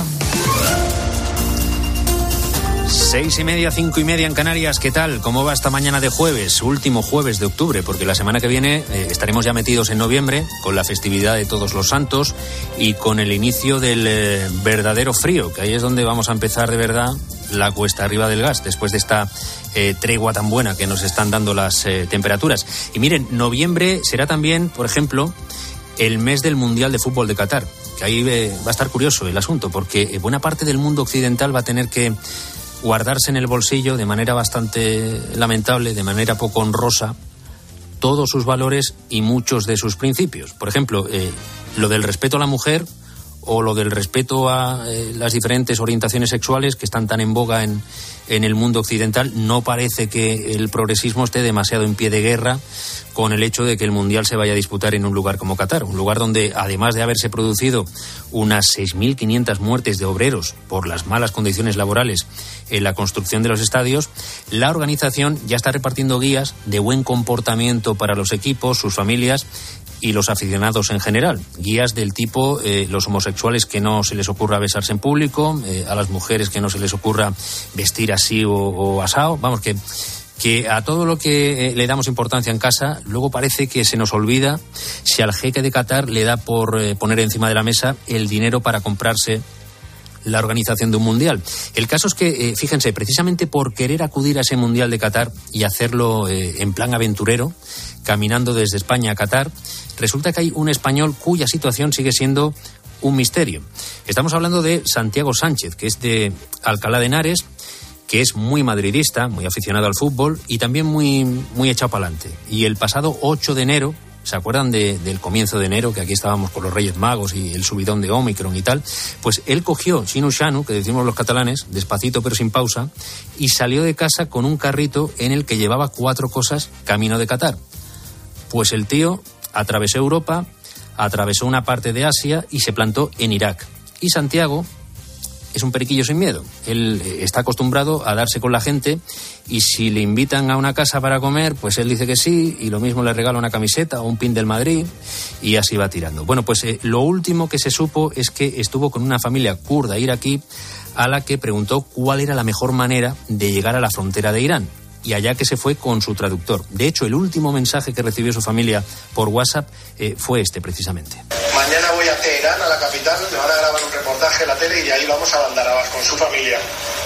Seis y media, cinco y media en Canarias. ¿Qué tal? ¿Cómo va esta mañana de jueves? Último jueves de octubre, porque la semana que viene eh, estaremos ya metidos en noviembre con la festividad de Todos los Santos y con el inicio del eh, verdadero frío, que ahí es donde vamos a empezar de verdad la cuesta arriba del gas, después de esta eh, tregua tan buena que nos están dando las eh, temperaturas. Y miren, noviembre será también, por ejemplo, el mes del Mundial de Fútbol de Qatar, que ahí eh, va a estar curioso el asunto, porque buena parte del mundo occidental va a tener que guardarse en el bolsillo de manera bastante lamentable, de manera poco honrosa, todos sus valores y muchos de sus principios. Por ejemplo, eh, lo del respeto a la mujer o lo del respeto a eh, las diferentes orientaciones sexuales que están tan en boga en, en el mundo occidental. No parece que el progresismo esté demasiado en pie de guerra con el hecho de que el Mundial se vaya a disputar en un lugar como Qatar, un lugar donde, además de haberse producido unas seis mil quinientas muertes de obreros por las malas condiciones laborales en la construcción de los estadios, la organización ya está repartiendo guías de buen comportamiento para los equipos, sus familias y los aficionados en general. Guías del tipo, eh, los homosexuales que no se les ocurra besarse en público, eh, a las mujeres que no se les ocurra vestir así o, o asao. Vamos, que, que a todo lo que eh, le damos importancia en casa, luego parece que se nos olvida si al jeque de Qatar le da por eh, poner encima de la mesa el dinero para comprarse la organización de un mundial. El caso es que, eh, fíjense, precisamente por querer acudir a ese mundial de Qatar y hacerlo eh, en plan aventurero, caminando desde España a Qatar, resulta que hay un español cuya situación sigue siendo un misterio. Estamos hablando de Santiago Sánchez, que es de Alcalá de Henares, que es muy madridista, muy aficionado al fútbol y también muy, muy echado para adelante. Y el pasado ocho de enero, ¿se acuerdan de, del comienzo de enero, que aquí estábamos con los Reyes Magos y el subidón de Omicron y tal? Pues él cogió Xinu Xanu, que decimos los catalanes, despacito pero sin pausa, y salió de casa con un carrito en el que llevaba cuatro cosas camino de Qatar. Pues el tío atravesó Europa, atravesó una parte de Asia y se plantó en Irak. Y Santiago es un periquillo sin miedo. Él está acostumbrado a darse con la gente y si le invitan a una casa para comer, pues él dice que sí y lo mismo le regala una camiseta o un pin del Madrid y así va tirando. Bueno, pues eh, lo último que se supo es que estuvo con una familia kurda iraquí a la que preguntó cuál era la mejor manera de llegar a la frontera de Irán. Y allá que se fue con su traductor. De hecho, el último mensaje que recibió su familia por WhatsApp eh, fue este, precisamente. Mañana voy a Teherán, a la capital, me van a grabar un reportaje en la tele y de ahí vamos a Bandar Abbas con su familia.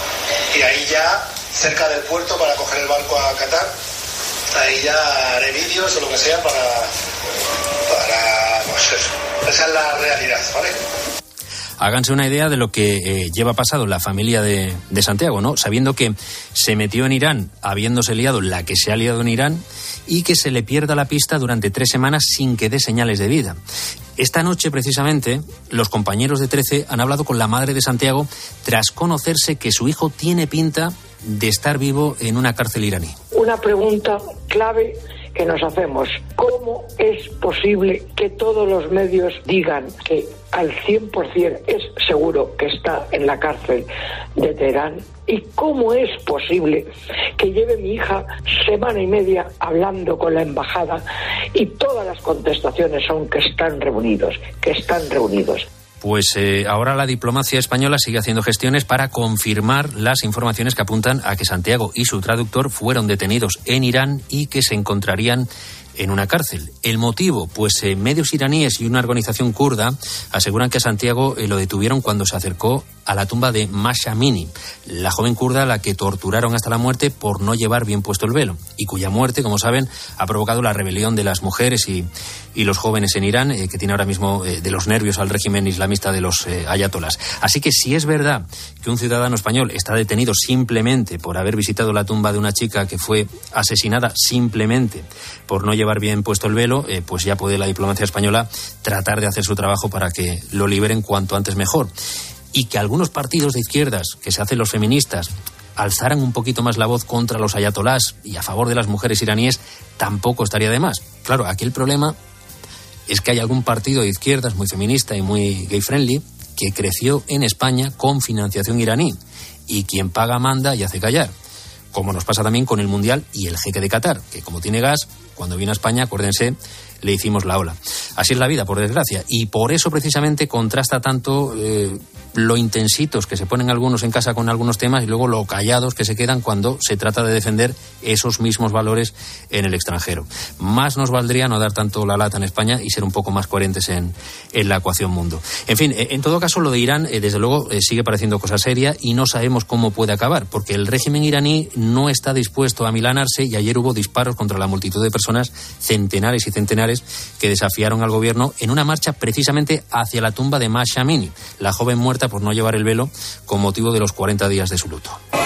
Y ahí ya, cerca del puerto, para coger el barco a Qatar, ahí ya haré vídeos o lo que sea para... para pues eso. Esa es la realidad, ¿vale? Háganse una idea de lo que eh, lleva pasado la familia de, de Santiago, ¿no? Sabiendo que se metió en Irán, habiéndose liado la que se ha liado en Irán, y que se le pierda la pista durante tres semanas sin que dé señales de vida. Esta noche, precisamente, los compañeros de trece han hablado con la madre de Santiago tras conocerse que su hijo tiene pinta de estar vivo en una cárcel iraní. Una pregunta clave que nos hacemos: ¿cómo es posible que todos los medios digan que al cien por ciento es seguro que está en la cárcel de Teherán? ¿Y cómo es posible que lleve mi hija semana y media hablando con la embajada y todas las contestaciones son que están reunidos, que están reunidos? Pues eh, ahora la diplomacia española sigue haciendo gestiones para confirmar las informaciones que apuntan a que Santiago y su traductor fueron detenidos en Irán y que se encontrarían en una cárcel. ¿El motivo? Pues eh, medios iraníes y una organización kurda aseguran que a Santiago eh, lo detuvieron cuando se acercó a la tumba de Mahsa Amini, la joven kurda a la que torturaron hasta la muerte por no llevar bien puesto el velo, y cuya muerte, como saben, ha provocado la rebelión de las mujeres y, y los jóvenes en Irán, eh, que tiene ahora mismo eh, de los nervios al régimen islamista de los eh, ayatolás. Así que si es verdad que un ciudadano español está detenido simplemente por haber visitado la tumba de una chica que fue asesinada simplemente por no llevar bien puesto el velo, eh, pues ya puede la diplomacia española tratar de hacer su trabajo para que lo liberen cuanto antes mejor. Y que algunos partidos de izquierdas, que se hacen los feministas, alzaran un poquito más la voz contra los ayatolás y a favor de las mujeres iraníes, tampoco estaría de más. Claro, aquí el problema es que hay algún partido de izquierdas muy feminista y muy gay-friendly que creció en España con financiación iraní, y quien paga manda y hace callar. Como nos pasa también con el Mundial y el jeque de Qatar, que como tiene gas, cuando viene a España, acuérdense, le hicimos la ola. Así es la vida, por desgracia. Y por eso precisamente contrasta tanto eh, lo intensitos que se ponen algunos en casa con algunos temas y luego lo callados que se quedan cuando se trata de defender esos mismos valores en el extranjero. Más nos valdría no dar tanto la lata en España y ser un poco más coherentes en, en la ecuación mundo. En fin, en todo caso, lo de Irán, eh, desde luego, eh, sigue pareciendo cosa seria y no sabemos cómo puede acabar, porque el régimen iraní no está dispuesto a amilanarse y ayer hubo disparos contra la multitud de personas, centenares y centenares, que desafiaron al gobierno en una marcha precisamente hacia la tumba de Mahsa Amini, la joven muerta por no llevar el velo con motivo de los cuarenta días de su luto.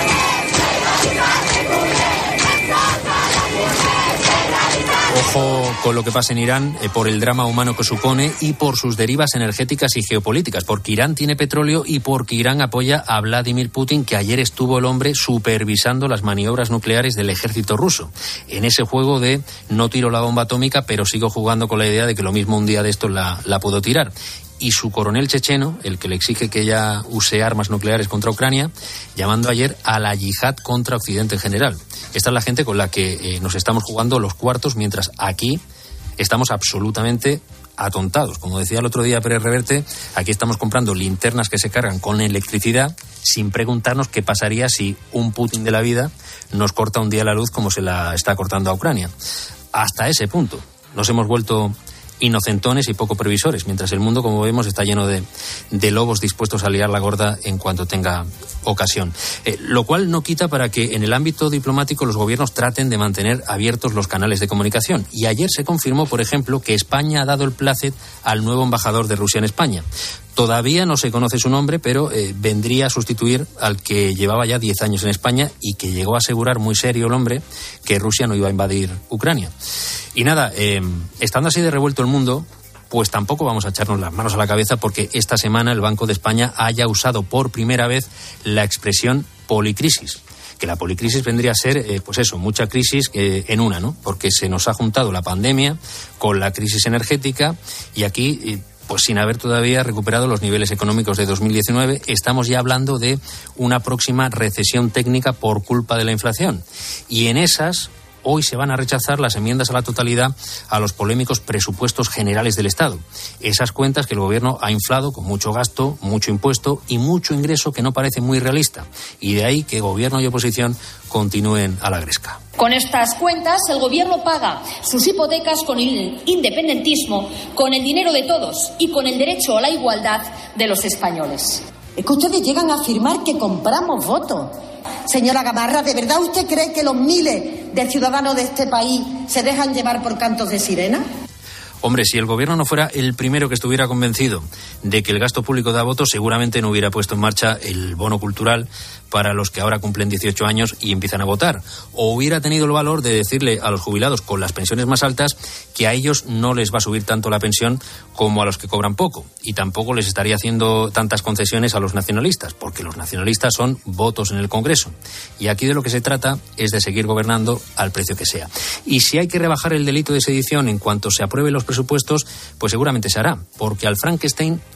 Ojo con lo que pasa en Irán, eh, por el drama humano que supone y por sus derivas energéticas y geopolíticas, porque Irán tiene petróleo y porque Irán apoya a Vladimir Putin, que ayer estuvo el hombre supervisando las maniobras nucleares del ejército ruso. En ese juego de no tiro la bomba atómica, pero sigo jugando con la idea de que lo mismo un día de estos la, la puedo tirar. Y su coronel checheno, el que le exige que ella use armas nucleares contra Ucrania, llamando ayer a la yihad contra Occidente en general. Esta es la gente con la que eh, nos estamos jugando los cuartos, mientras aquí estamos absolutamente atontados. Como decía el otro día Pérez Reverte, aquí estamos comprando linternas que se cargan con electricidad sin preguntarnos qué pasaría si un Putin de la vida nos corta un día la luz como se la está cortando a Ucrania. Hasta ese punto nos hemos vuelto inocentones y poco previsores, mientras el mundo, como vemos, está lleno de, de lobos dispuestos a liar la gorda en cuanto tenga ocasión. Eh, lo cual no quita para que en el ámbito diplomático los gobiernos traten de mantener abiertos los canales de comunicación. Y ayer se confirmó, por ejemplo, que España ha dado el plácet al nuevo embajador de Rusia en España. Todavía no se conoce su nombre, pero eh, vendría a sustituir al que llevaba ya diez años en España y que llegó a asegurar muy serio el hombre que Rusia no iba a invadir Ucrania. Y nada, eh, estando así de revuelto el mundo, pues tampoco vamos a echarnos las manos a la cabeza porque esta semana el Banco de España haya usado por primera vez la expresión policrisis. Que la policrisis vendría a ser, eh, pues eso, mucha crisis eh, en una, ¿no? Porque se nos ha juntado la pandemia con la crisis energética y aquí, eh, pues sin haber todavía recuperado los niveles económicos de dos mil diecinueve, estamos ya hablando de una próxima recesión técnica por culpa de la inflación. Y en esas, hoy se van a rechazar las enmiendas a la totalidad a los polémicos presupuestos generales del Estado. Esas cuentas que el Gobierno ha inflado con mucho gasto, mucho impuesto y mucho ingreso que no parece muy realista. Y de ahí que Gobierno y oposición continúen a la gresca. Con estas cuentas, el Gobierno paga sus hipotecas con el independentismo, con el dinero de todos y con el derecho a la igualdad de los españoles. Es que ustedes llegan a afirmar que compramos votos. Señora Gamarra, ¿de verdad usted cree que los miles de ciudadanos de este país se dejan llevar por cantos de sirena? Hombre, si el Gobierno no fuera el primero que estuviera convencido de que el gasto público da votos, seguramente no hubiera puesto en marcha el bono cultural para los que ahora cumplen dieciocho años y empiezan a votar. O hubiera tenido el valor de decirle a los jubilados con las pensiones más altas que a ellos no les va a subir tanto la pensión como a los que cobran poco. Y tampoco les estaría haciendo tantas concesiones a los nacionalistas, porque los nacionalistas son votos en el Congreso. Y aquí de lo que se trata es de seguir gobernando al precio que sea. Y si hay que rebajar el delito de sedición en cuanto se aprueben los presupuestos, pues seguramente se hará, porque al Frankenstein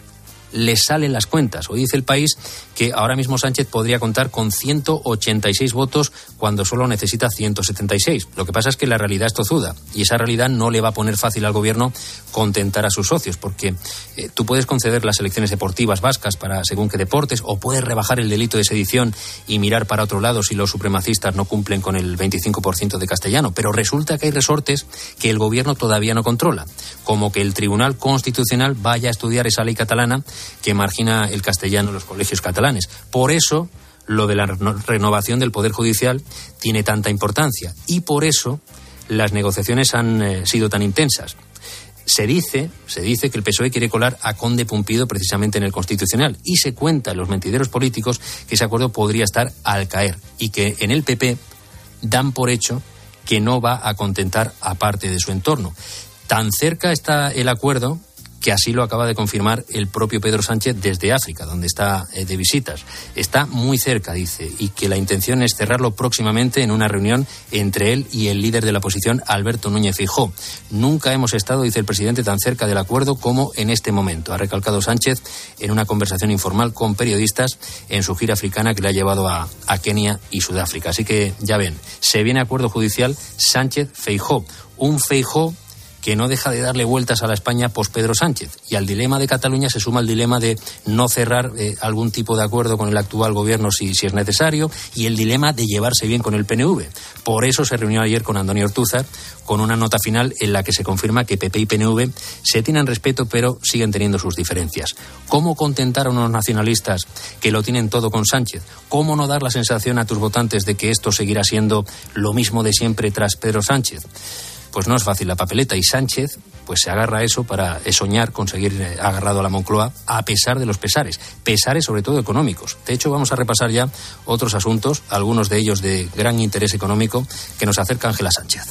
le salen las cuentas. Hoy dice El País que ahora mismo Sánchez podría contar con ciento ochenta y seis votos cuando solo necesita ciento setenta y seis. Lo que pasa es que la realidad es tozuda y esa realidad no le va a poner fácil al gobierno contentar a sus socios, porque eh, tú puedes conceder las elecciones deportivas vascas para según qué deportes, o puedes rebajar el delito de sedición y mirar para otro lado si los supremacistas no cumplen con el veinticinco por ciento de castellano, pero resulta que hay resortes que el gobierno todavía no controla, como que el Tribunal Constitucional vaya a estudiar esa ley catalana que margina el castellano en los colegios catalanes. Por eso, lo de la renovación del Poder Judicial tiene tanta importancia y por eso las negociaciones han eh, sido tan intensas. Se dice, se dice que el P S O E quiere colar a Conde Pumpido precisamente en el Constitucional y se cuenta en los mentideros políticos que ese acuerdo podría estar al caer y que en el P P dan por hecho que no va a contentar a parte de su entorno. Tan cerca está el acuerdo que así lo acaba de confirmar el propio Pedro Sánchez desde África, donde está eh, de visitas. Está muy cerca, dice, y que la intención es cerrarlo próximamente en una reunión entre él y el líder de la oposición, Alberto Núñez Feijóo. Nunca hemos estado, dice el presidente, tan cerca del acuerdo como en este momento, ha recalcado Sánchez en una conversación informal con periodistas en su gira africana que le ha llevado a, a Kenia y Sudáfrica. Así que ya ven, se viene acuerdo judicial Sánchez-Feijóo, un Feijóo que no deja de darle vueltas a la España post Pedro Sánchez. Y al dilema de Cataluña se suma el dilema de no cerrar eh, algún tipo de acuerdo con el actual gobierno si, si es necesario, y el dilema de llevarse bien con el P N V. Por eso se reunió ayer con Antonio Ortúzar con una nota final en la que se confirma que P P y P N V se tienen respeto pero siguen teniendo sus diferencias. ¿Cómo contentar a unos nacionalistas que lo tienen todo con Sánchez? ¿Cómo no dar la sensación a tus votantes de que esto seguirá siendo lo mismo de siempre tras Pedro Sánchez? Pues no es fácil la papeleta y Sánchez pues se agarra a eso para soñar con seguir agarrado a la Moncloa a pesar de los pesares, pesares sobre todo económicos. De hecho, vamos a repasar ya otros asuntos, algunos de ellos de gran interés económico, que nos acerca Ángela Sánchez.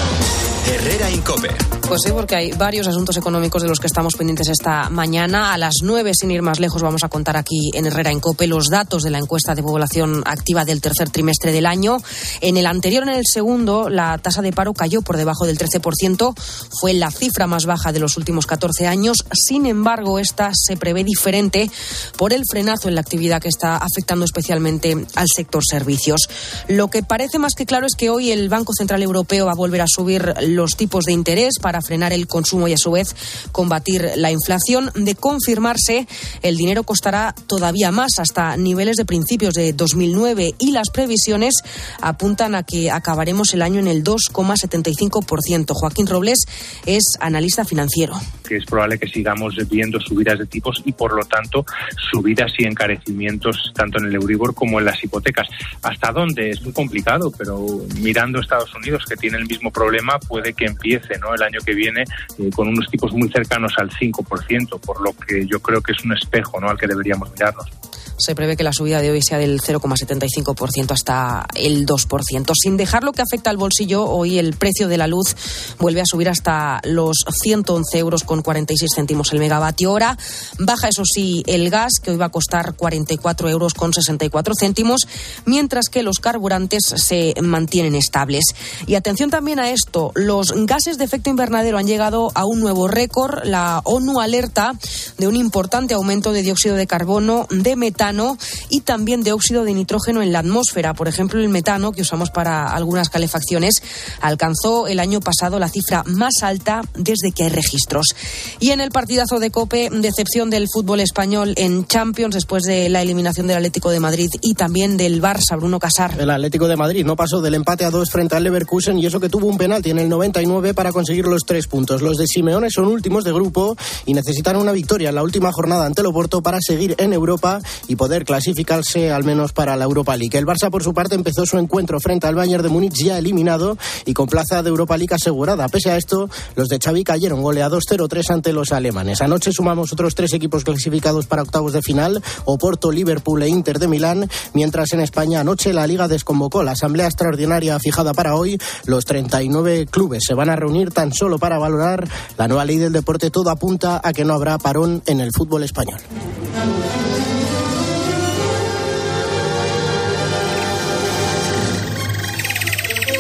Herrera Incope. Pues sí, porque hay varios asuntos económicos de los que estamos pendientes esta mañana. A las nueve, sin ir más lejos, vamos a contar aquí en Herrera Incope los datos de la encuesta de población activa del tercer trimestre del año. En el anterior, en el segundo, la tasa de paro cayó por debajo del trece por ciento. Fue la cifra más baja de los últimos catorce años. Sin embargo, esta se prevé diferente por el frenazo en la actividad que está afectando especialmente al sector servicios. Lo que parece más que claro es que hoy el Banco Central Europeo va a volver a subir los tipos de interés para frenar el consumo y a su vez combatir la inflación. De confirmarse, el dinero costará todavía más, hasta niveles de principios de dos mil nueve, y las previsiones apuntan a que acabaremos el año en el dos coma setenta y cinco por ciento. Joaquín Robles es analista financiero. Que es probable que sigamos viendo subidas de tipos y por lo tanto subidas y encarecimientos tanto en el Euribor como en las hipotecas. ¿Hasta dónde? Es muy complicado, pero mirando Estados Unidos, que tiene el mismo problema, puede que empiece, ¿no?, el año que viene eh, con unos tipos muy cercanos al cinco por ciento, por lo que yo creo que es un espejo, ¿no?, al que deberíamos mirarnos. Se prevé que la subida de hoy sea del cero coma setenta y cinco por ciento hasta el dos por ciento. Sin dejar lo que afecta al bolsillo, hoy el precio de la luz vuelve a subir hasta los ciento once euros con cuarenta y seis céntimos el megavatio hora. Baja, eso sí, el gas, que hoy va a costar cuarenta y cuatro euros con sesenta y cuatro céntimos, mientras que los carburantes se mantienen estables. Y atención también a esto, los gases de efecto invernadero han llegado a un nuevo récord. La ONU alerta de un importante aumento de dióxido de carbono, de metano y también de óxido de nitrógeno en la atmósfera. Por ejemplo, el metano, que usamos para algunas calefacciones, alcanzó el año pasado la cifra más alta desde que hay registros. Y en el partidazo de COPE, decepción del fútbol español en Champions después de la eliminación del Atlético de Madrid y también del Barça. Bruno Casar. El Atlético de Madrid no pasó del empate a dos frente al Leverkusen, y eso que tuvo un penalti en el noventa y nueve para conseguir los tres puntos. Los de Simeone son últimos de grupo y necesitan una victoria en la última jornada ante el Oporto para seguir en Europa y poder clasificarse al menos para la Europa League. El Barça, por su parte, empezó su encuentro frente al Bayern de Múnich ya eliminado y con plaza de Europa League asegurada. Pese a esto, los de Xavi cayeron goleados cero tres ante los alemanes. Anoche sumamos otros tres equipos clasificados para octavos de final: Oporto, Liverpool e Inter de Milán, mientras en España anoche la Liga desconvocó la asamblea extraordinaria fijada para hoy. Los treinta y nueve clubes se van a reunir tan solo para valorar la nueva ley del deporte. Todo apunta a que no habrá parón en el fútbol español.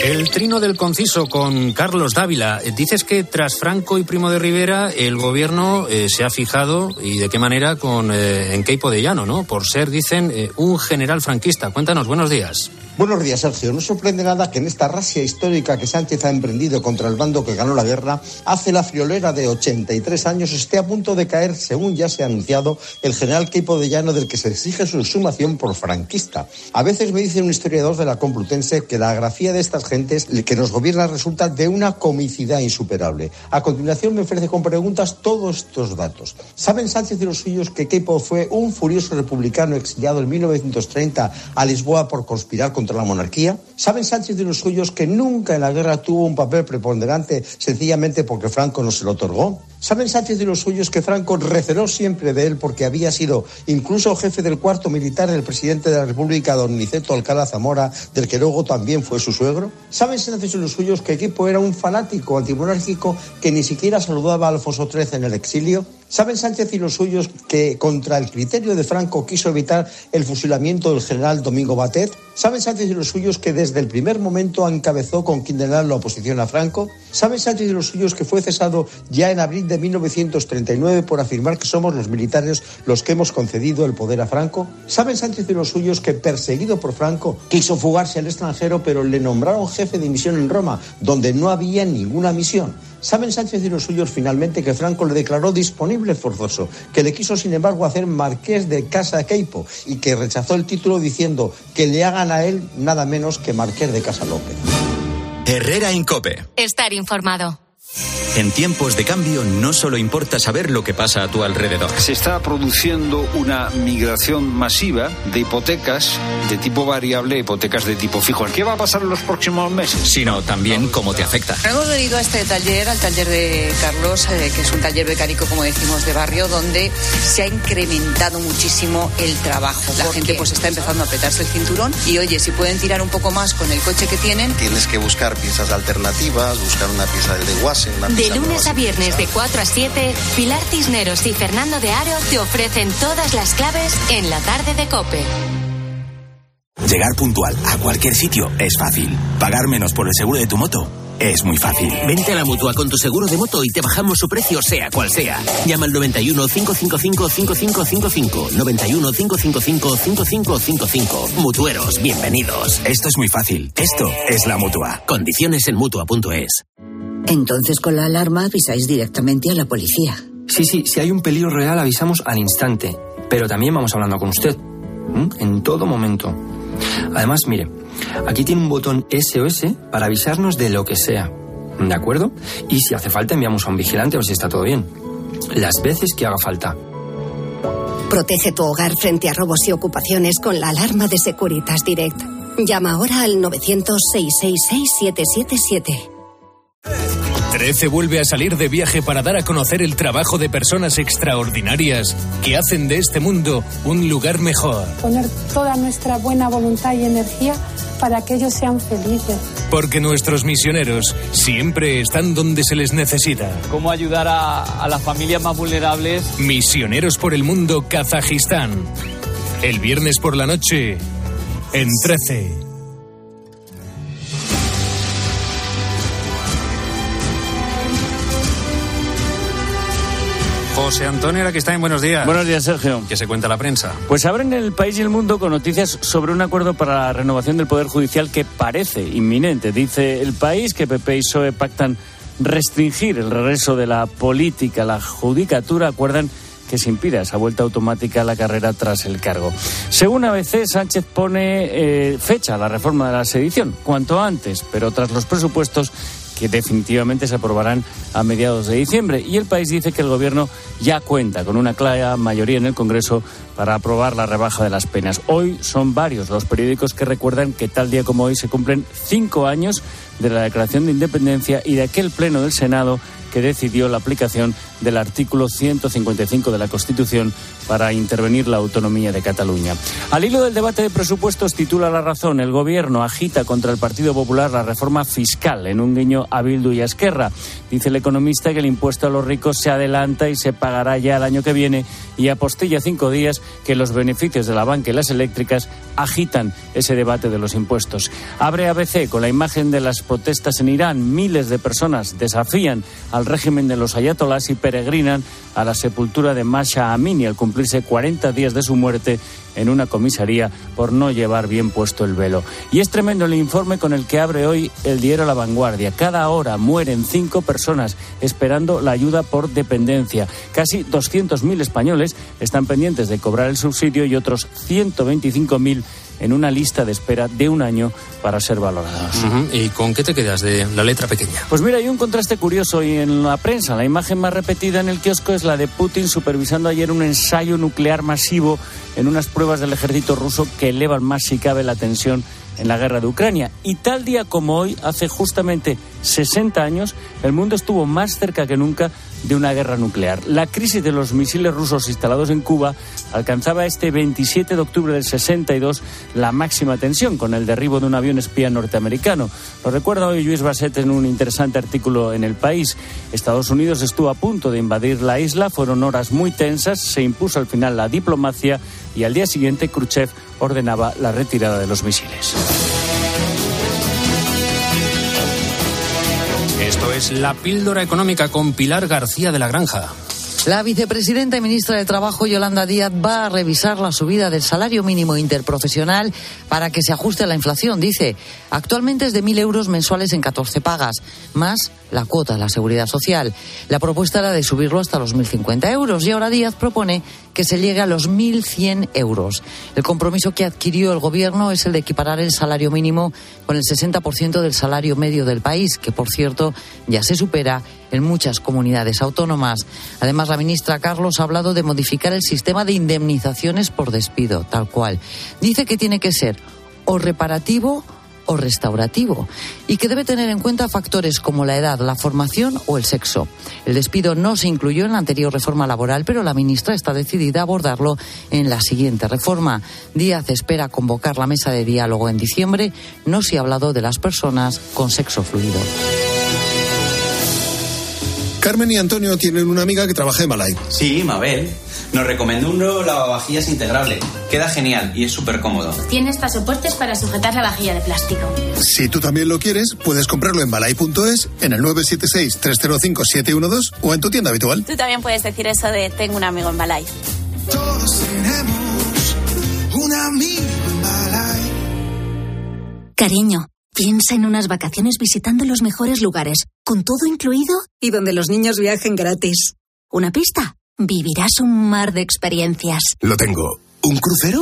El trino del conciso con Carlos Dávila. Dices que tras Franco y Primo de Rivera el gobierno eh, se ha fijado, y de qué manera, con eh, en Queipo de Llano, ¿no? Por ser, dicen, eh, un general franquista. Cuéntanos, buenos días. Buenos días, Sergio. No sorprende nada que en esta rasia histórica que Sánchez ha emprendido contra el bando que ganó la guerra, hace la friolera de ochenta y tres años esté a punto de caer, según ya se ha anunciado, el general Queipo de Llano, del que se exige su exhumación por franquista. A veces me dice un historiador de la Complutense que la grafía de estas gentes que nos gobierna resulta de una comicidad insuperable. A continuación me ofrece con preguntas todos estos datos. ¿Saben Sánchez y los suyos que Queipo fue un furioso republicano exiliado en mil novecientos treinta a Lisboa por conspirar contra la monarquía? ¿Saben Sánchez y los suyos que nunca en la guerra tuvo un papel preponderante sencillamente porque Franco no se lo otorgó? ¿Saben Sánchez y los suyos que Franco receló siempre de él porque había sido incluso jefe del cuarto militar del presidente de la República, don Niceto Alcalá Zamora, del que luego también fue su suegro? ¿Saben Sánchez y los suyos que Queipo era un fanático antimonárquico que ni siquiera saludaba a Alfonso trece en el exilio? ¿Saben Sánchez y los suyos que contra el criterio de Franco quiso evitar el fusilamiento del general Domingo Batet? ¿Saben Sánchez y los suyos que desde el primer momento encabezó con Quindenal la oposición a Franco? ¿Saben Sánchez y los suyos que fue cesado ya en abril de mil novecientos treinta y nueve por afirmar que somos los militares los que hemos concedido el poder a Franco? ¿Saben Sánchez y los suyos que, perseguido por Franco, quiso fugarse al extranjero, pero le nombraron jefe de misión en Roma, donde no había ninguna misión? ¿Saben Sánchez y los suyos finalmente que Franco le declaró disponible forzoso, que le quiso sin embargo hacer marqués de Casa Queipo y que rechazó el título diciendo que le hagan a él nada menos que marqués de Casa López? Herrera en COPE. Estar informado. En tiempos de cambio no solo importa saber lo que pasa a tu alrededor. Se está produciendo una migración masiva de hipotecas de tipo variable, hipotecas de tipo fijo. ¿Qué va a pasar en los próximos meses? Sino también cómo te afecta. Hemos venido a este taller, al taller de Carlos, eh, que es un taller becánico, como decimos, de barrio, donde se ha incrementado muchísimo el trabajo. La gente pues está empezando a apretarse el cinturón y, oye, si pueden tirar un poco más con el coche que tienen. Tienes que buscar piezas alternativas, buscar una pieza del desguace, una De lunes a viernes de cuatro a siete, Pilar Cisneros y Fernando de Aro te ofrecen todas las claves en la tarde de COPE. Llegar puntual a cualquier sitio es fácil. Pagar menos por el seguro de tu moto es muy fácil. Vente a la Mutua con tu seguro de moto y te bajamos su precio sea cual sea. Llama al noventa y uno, cinco cinco cinco, cinco cinco cinco cinco. noventa y uno, cinco cinco cinco, cinco cinco cinco cinco. Mutueros, bienvenidos. Esto es muy fácil. Esto es la Mutua. Condiciones en Mutua punto es. Entonces con la alarma avisáis directamente a la policía. Sí, sí, si hay un peligro real avisamos al instante. Pero también vamos hablando con usted. ¿Mm? En todo momento. Además, mire, aquí tiene un botón S O S para avisarnos de lo que sea. ¿De acuerdo? Y si hace falta enviamos a un vigilante a ver si está todo bien. Las veces que haga falta. Protege tu hogar frente a robos y ocupaciones con la alarma de Securitas Direct. Llama ahora al novecientos, seiscientos sesenta y seis, siete siete siete. trece vuelve a salir de viaje para dar a conocer el trabajo de personas extraordinarias que hacen de este mundo un lugar mejor. Poner toda nuestra buena voluntad y energía para que ellos sean felices. Porque nuestros misioneros siempre están donde se les necesita. ¿Cómo ayudar a, a las familias más vulnerables? Misioneros por el Mundo, Kazajistán. El viernes por la noche, en trece. José Antonio Araquistáin, buenos días. Buenos días, Sergio. ¿Qué se cuenta la prensa? Pues abren El País y El Mundo con noticias sobre un acuerdo para la renovación del Poder Judicial que parece inminente. Dice El País que P P y P S O E pactan restringir el regreso de la política a la judicatura. Acuerdan que se impida esa vuelta automática a la carrera tras el cargo. Según A B C, Sánchez pone eh, fecha a la reforma de la sedición, cuanto antes, pero tras los presupuestos que definitivamente se aprobarán a mediados de diciembre. Y El País dice que el Gobierno ya cuenta con una clara mayoría en el Congreso para aprobar la rebaja de las penas. Hoy son varios los periódicos que recuerdan que tal día como hoy se cumplen cinco años de la Declaración de Independencia y de aquel pleno del Senado que decidió la aplicación del artículo ciento cincuenta y cinco de la Constitución para intervenir la autonomía de Cataluña. Al hilo del debate de presupuestos, titula La Razón, el Gobierno agita contra el Partido Popular la reforma fiscal, en un guiño a Bildu y a Esquerra. Dice el economista que el impuesto a los ricos se adelanta y se pagará ya el año que viene, y apostilla cinco días que los beneficios de la banca y las eléctricas agitan ese debate de los impuestos. Abre A B C con la imagen de las protestas en Irán. Miles de personas desafían al régimen de los ayatolás y peregrinan a la sepultura de Mahsa Amini al cumplirse cuarenta días de su muerte en una comisaría por no llevar bien puesto el velo. Y es tremendo el informe con el que abre hoy el diario La Vanguardia. Cada hora mueren cinco personas esperando la ayuda por dependencia. Casi doscientos mil españoles están pendientes de cobrar el subsidio y otros ciento veinticinco mil en una lista de espera de un año para ser valorados. Uh-huh. ¿Y con qué te quedas de la letra pequeña? Pues mira, hay un contraste curioso y en la prensa la imagen más repetida en el kiosco es la de Putin supervisando ayer un ensayo nuclear masivo en unas pruebas del ejército ruso que elevan más si cabe la tensión en la guerra de Ucrania. Y tal día como hoy, hace justamente sesenta años, el mundo estuvo más cerca que nunca de una guerra nuclear. La crisis de los misiles rusos instalados en Cuba alcanzaba este veintisiete de octubre del sesenta y dos la máxima tensión, con el derribo de un avión espía norteamericano. Lo recuerda hoy Lluís Basset en un interesante artículo en El País. Estados Unidos estuvo a punto de invadir la isla, fueron horas muy tensas, se impuso al final la diplomacia y al día siguiente Khrushchev ordenaba la retirada de los misiles. Esto es La Píldora Económica con Pilar García de la Granja. La vicepresidenta y ministra de Trabajo, Yolanda Díaz, va a revisar la subida del salario mínimo interprofesional para que se ajuste a la inflación. Dice, actualmente es de mil euros mensuales en catorce pagas, más la cuota de la Seguridad Social. La propuesta era de subirlo hasta los mil cincuenta euros y ahora Díaz propone que se llegue a los mil cien euros. El compromiso que adquirió el Gobierno es el de equiparar el salario mínimo con el sesenta por ciento del salario medio del país, que, por cierto, ya se supera en muchas comunidades autónomas. Además, la ministra Carlos ha hablado de modificar el sistema de indemnizaciones por despido, tal cual. Dice que tiene que ser o reparativo o restaurativo y que debe tener en cuenta factores como la edad, la formación o el sexo. El despido no se incluyó en la anterior reforma laboral, pero la ministra está decidida a abordarlo en la siguiente reforma. Díaz espera convocar la mesa de diálogo en diciembre. No se ha hablado de las personas con sexo fluido. Carmen y Antonio tienen una amiga que trabaja en Malay. Sí, Mabel. Nos recomendó un nuevo lavavajillas integrable. Queda genial y es súper cómodo. Tiene hasta soportes para sujetar la vajilla de plástico. Si tú también lo quieres, puedes comprarlo en malay punto es, en el nueve siete seis, tres cero cinco, siete uno dos o en tu tienda habitual. Tú también puedes decir eso de tengo un amigo en Malay. Todos tenemos un amigo en Malay. Cariño, piensa en unas vacaciones visitando los mejores lugares, con todo incluido y donde los niños viajen gratis. ¿Una pista? Vivirás un mar de experiencias. Lo tengo. ¿Un crucero?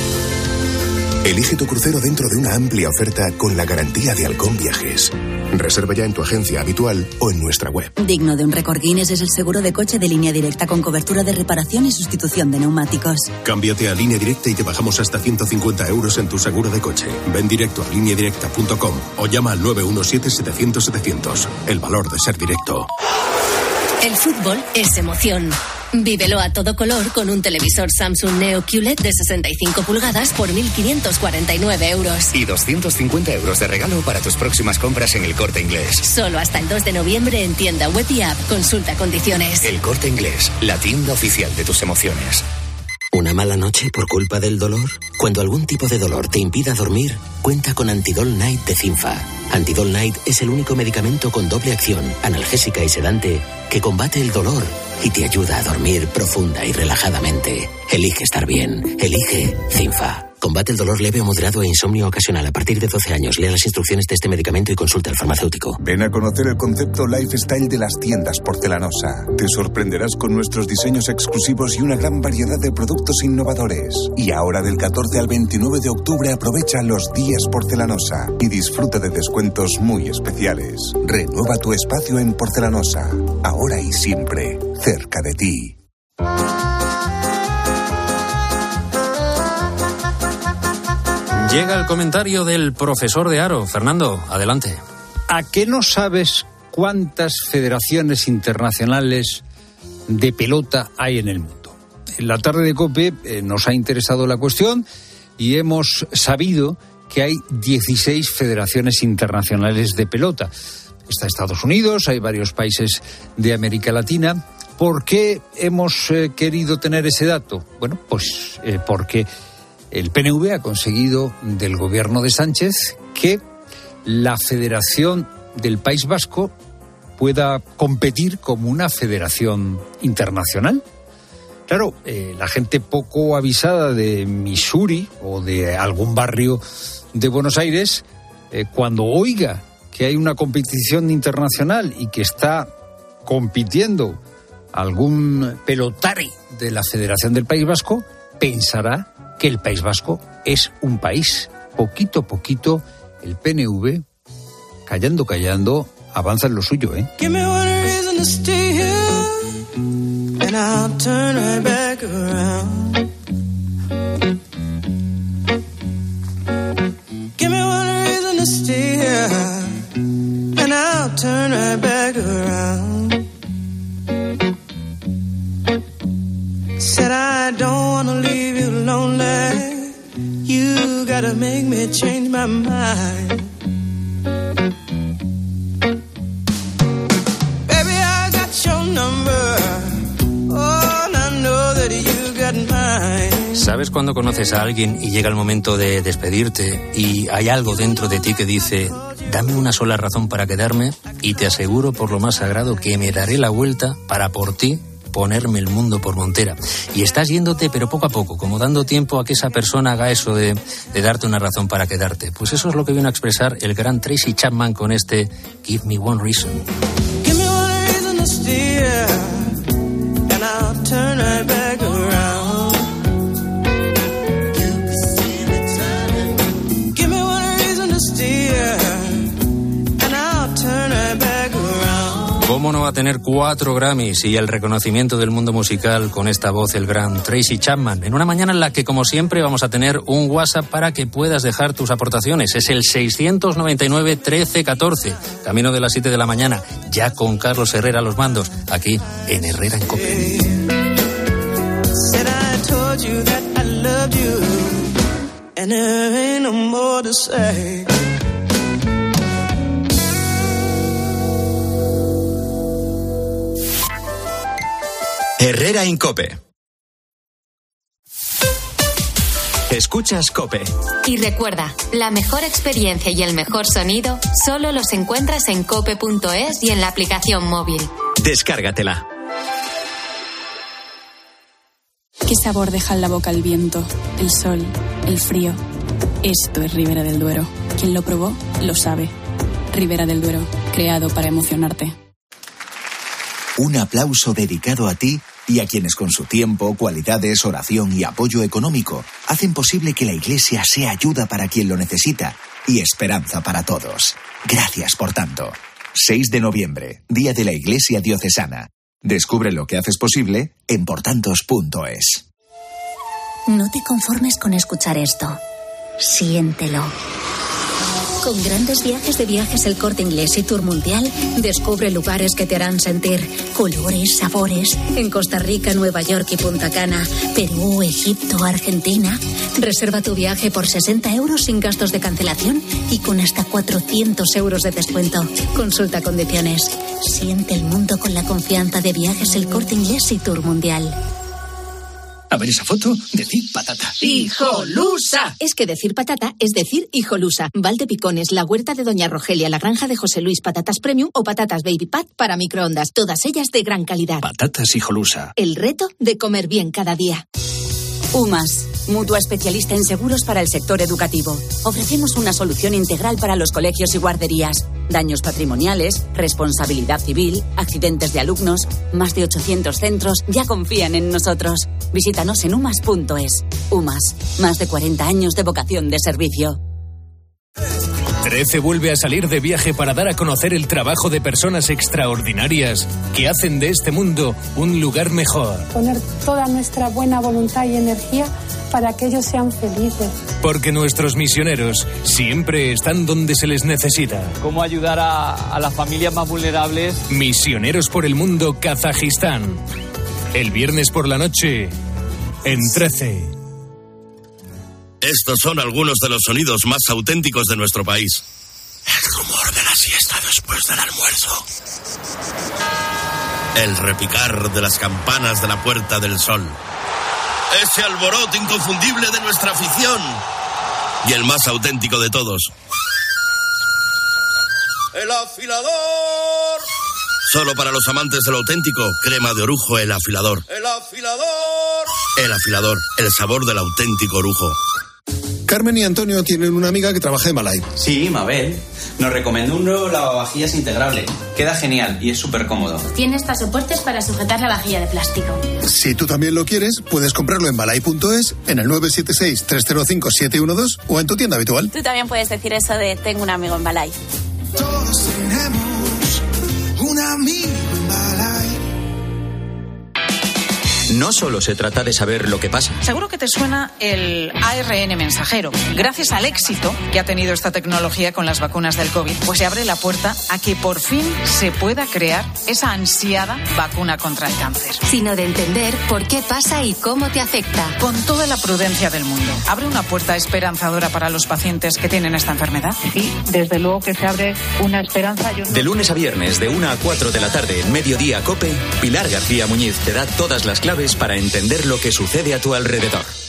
Elige tu crucero dentro de una amplia oferta con la garantía de Halcón Viajes. Reserva ya en tu agencia habitual o en nuestra web. Digno de un récord Guinness es el seguro de coche de Línea Directa con cobertura de reparación y sustitución de neumáticos. Cámbiate a Línea Directa y te bajamos hasta ciento cincuenta euros en tu seguro de coche. Ven directo a línea directa punto com o llama al nueve uno siete, setecientos, setecientos. El valor de ser directo. El fútbol es emoción. Vívelo a todo color con un televisor Samsung Neo Q L E D de sesenta y cinco pulgadas por mil quinientos cuarenta y nueve euros. Y doscientos cincuenta euros de regalo para tus próximas compras en El Corte Inglés. Solo hasta el dos de noviembre en tienda web y app. Consulta condiciones. El Corte Inglés, la tienda oficial de tus emociones. ¿Una mala noche por culpa del dolor? Cuando algún tipo de dolor te impida dormir, cuenta con Antidol Night de Cinfa. Antidol Night es el único medicamento con doble acción, analgésica y sedante, que combate el dolor y te ayuda a dormir profunda y relajadamente. Elige estar bien. Elige Cinfa. Combate el dolor leve o moderado e insomnio ocasional a partir de doce años. Lea las instrucciones de este medicamento y consulta al farmacéutico. Ven a conocer el concepto Lifestyle de las tiendas Porcelanosa. Te sorprenderás con nuestros diseños exclusivos y una gran variedad de productos innovadores. Y ahora del catorce al veintinueve de octubre aprovecha los días Porcelanosa y disfruta de descuentos muy especiales. Renueva tu espacio en Porcelanosa. Ahora y siempre, cerca de ti. Llega el comentario del profesor de Haro. Fernando, adelante. ¿A qué no sabes cuántas federaciones internacionales de pelota hay en el mundo? En la tarde de COPE eh, nos ha interesado la cuestión y hemos sabido que hay dieciséis federaciones internacionales de pelota. está Estados Unidos, hay varios países de América Latina. ¿Por qué hemos eh, querido tener ese dato? Bueno, pues eh, porque el P N V ha conseguido del gobierno de Sánchez que la Federación del País Vasco pueda competir como una federación internacional. Claro, eh, la gente poco avisada de Missouri o de algún barrio de Buenos Aires, eh, cuando oiga que hay una competición internacional y que está compitiendo algún pelotari de la Federación del País Vasco, pensará que el País Vasco es un país. Poquito a poquito, el P N V, callando, callando, avanza en lo suyo, ¿eh? Give me one reason to stay here, and I'll turn right back around. Give me one reason to stay here, and I'll turn right back around. Said I don't wanna leave you lonely. You gotta make me change my mind. Baby, I got your number. Oh, and I know that you got mine. ¿Sabes cuando conoces a alguien y llega el momento de despedirte y hay algo dentro de ti que dice, dame una sola razón para quedarme y te aseguro por lo más sagrado que me daré la vuelta para por ti ponerme el mundo por montera? Y estás yéndote, pero poco a poco, como dando tiempo a que esa persona haga eso de, de darte una razón para quedarte. Pues eso es lo que vino a expresar el gran Tracy Chapman con este Give Me One Reason. Give me one reason to stay here, and I'll turn right back around. Give me one reason to stay here, and I'll turn right back around. ¿Cómo no va a tener cuatro Grammys y el reconocimiento del mundo musical con esta voz, el gran Tracy Chapman? En una mañana en la que, como siempre, vamos a tener un WhatsApp para que puedas dejar tus aportaciones. Es el seiscientos noventa y nueve trece catorce, camino de las siete de la mañana, ya con Carlos Herrera a los mandos, aquí en Herrera en COPE. Said I told you that I loved you, and there ain't no more to say. Herrera en COPE. Escuchas COPE. Y recuerda, la mejor experiencia y el mejor sonido solo los encuentras en cope punto es y en la aplicación móvil. Descárgatela. ¿Qué sabor deja en la boca el viento, el sol, el frío? Esto es Ribera del Duero. Quien lo probó, lo sabe. Ribera del Duero, creado para emocionarte. Un aplauso dedicado a ti y a quienes con su tiempo, cualidades, oración y apoyo económico hacen posible que la Iglesia sea ayuda para quien lo necesita y esperanza para todos. Gracias por tanto. seis de noviembre, Día de la Iglesia Diocesana. Descubre lo que haces posible en portantos punto es. No te conformes con escuchar esto. Siéntelo. Con grandes viajes de Viajes El Corte Inglés y Tour Mundial, descubre lugares que te harán sentir colores, sabores. En Costa Rica, Nueva York y Punta Cana, Perú, Egipto, Argentina. Reserva tu viaje por sesenta euros sin gastos de cancelación y con hasta cuatrocientos euros de descuento. Consulta condiciones. Siente el mundo con la confianza de Viajes El Corte Inglés y Tour Mundial. A ver esa foto, decir patata. ¡Hijolusa! Es que decir patata es decir hijolusa. Valdepicones, la huerta de Doña Rogelia, la granja de José Luis, patatas premium o patatas baby pat para microondas. Todas ellas de gran calidad. Patatas hijolusa. El reto de comer bien cada día. UMAS, mutua especialista en seguros para el sector educativo. Ofrecemos una solución integral para los colegios y guarderías. Daños patrimoniales, responsabilidad civil, accidentes de alumnos. Más de ochocientos centros ya confían en nosotros. Visítanos en umas punto es. UMAS, más de cuarenta años de vocación de servicio. trece vuelve a salir de viaje para dar a conocer el trabajo de personas extraordinarias que hacen de este mundo un lugar mejor. Poner toda nuestra buena voluntad y energía para que ellos sean felices. Porque nuestros misioneros siempre están donde se les necesita. ¿Cómo ayudar a, a las familias más vulnerables? Misioneros por el Mundo, Kazajistán. El viernes por la noche, en trece. Estos son algunos de los sonidos más auténticos de nuestro país. El rumor de la siesta después del almuerzo. El repicar de las campanas de la Puerta del Sol. Ese alboroto inconfundible de nuestra afición. Y el más auténtico de todos. ¡El afilador! Solo para los amantes de lo auténtico, crema de orujo El Afilador. ¡El afilador! El Afilador, el sabor del auténtico orujo. Carmen y Antonio tienen una amiga que trabaja en Balay. Sí, Mabel. Nos recomendó un nuevo lavavajillas integrable. Queda genial y es súper cómodo. Tiene hasta soportes para sujetar la vajilla de plástico. Si tú también lo quieres, puedes comprarlo en balay punto es, en el nueve siete seis, tres cero cinco, siete uno dos o en tu tienda habitual. Tú también puedes decir eso de tengo un amigo en Balay. Todos tenemos un amigo en Balay. No solo se trata de saber lo que pasa. Seguro que te suena el A R N mensajero. Gracias al éxito que ha tenido esta tecnología con las vacunas del COVID, pues se abre la puerta a que por fin se pueda crear esa ansiada vacuna contra el cáncer. Sino de entender por qué pasa y cómo te afecta. Con toda la prudencia del mundo. Abre una puerta esperanzadora para los pacientes que tienen esta enfermedad. Sí, desde luego que se abre una esperanza. Yo no... De lunes a viernes, de una a cuatro de la tarde, en Mediodía COPE, Pilar García Muñiz te da todas las claves para entender lo que sucede a tu alrededor.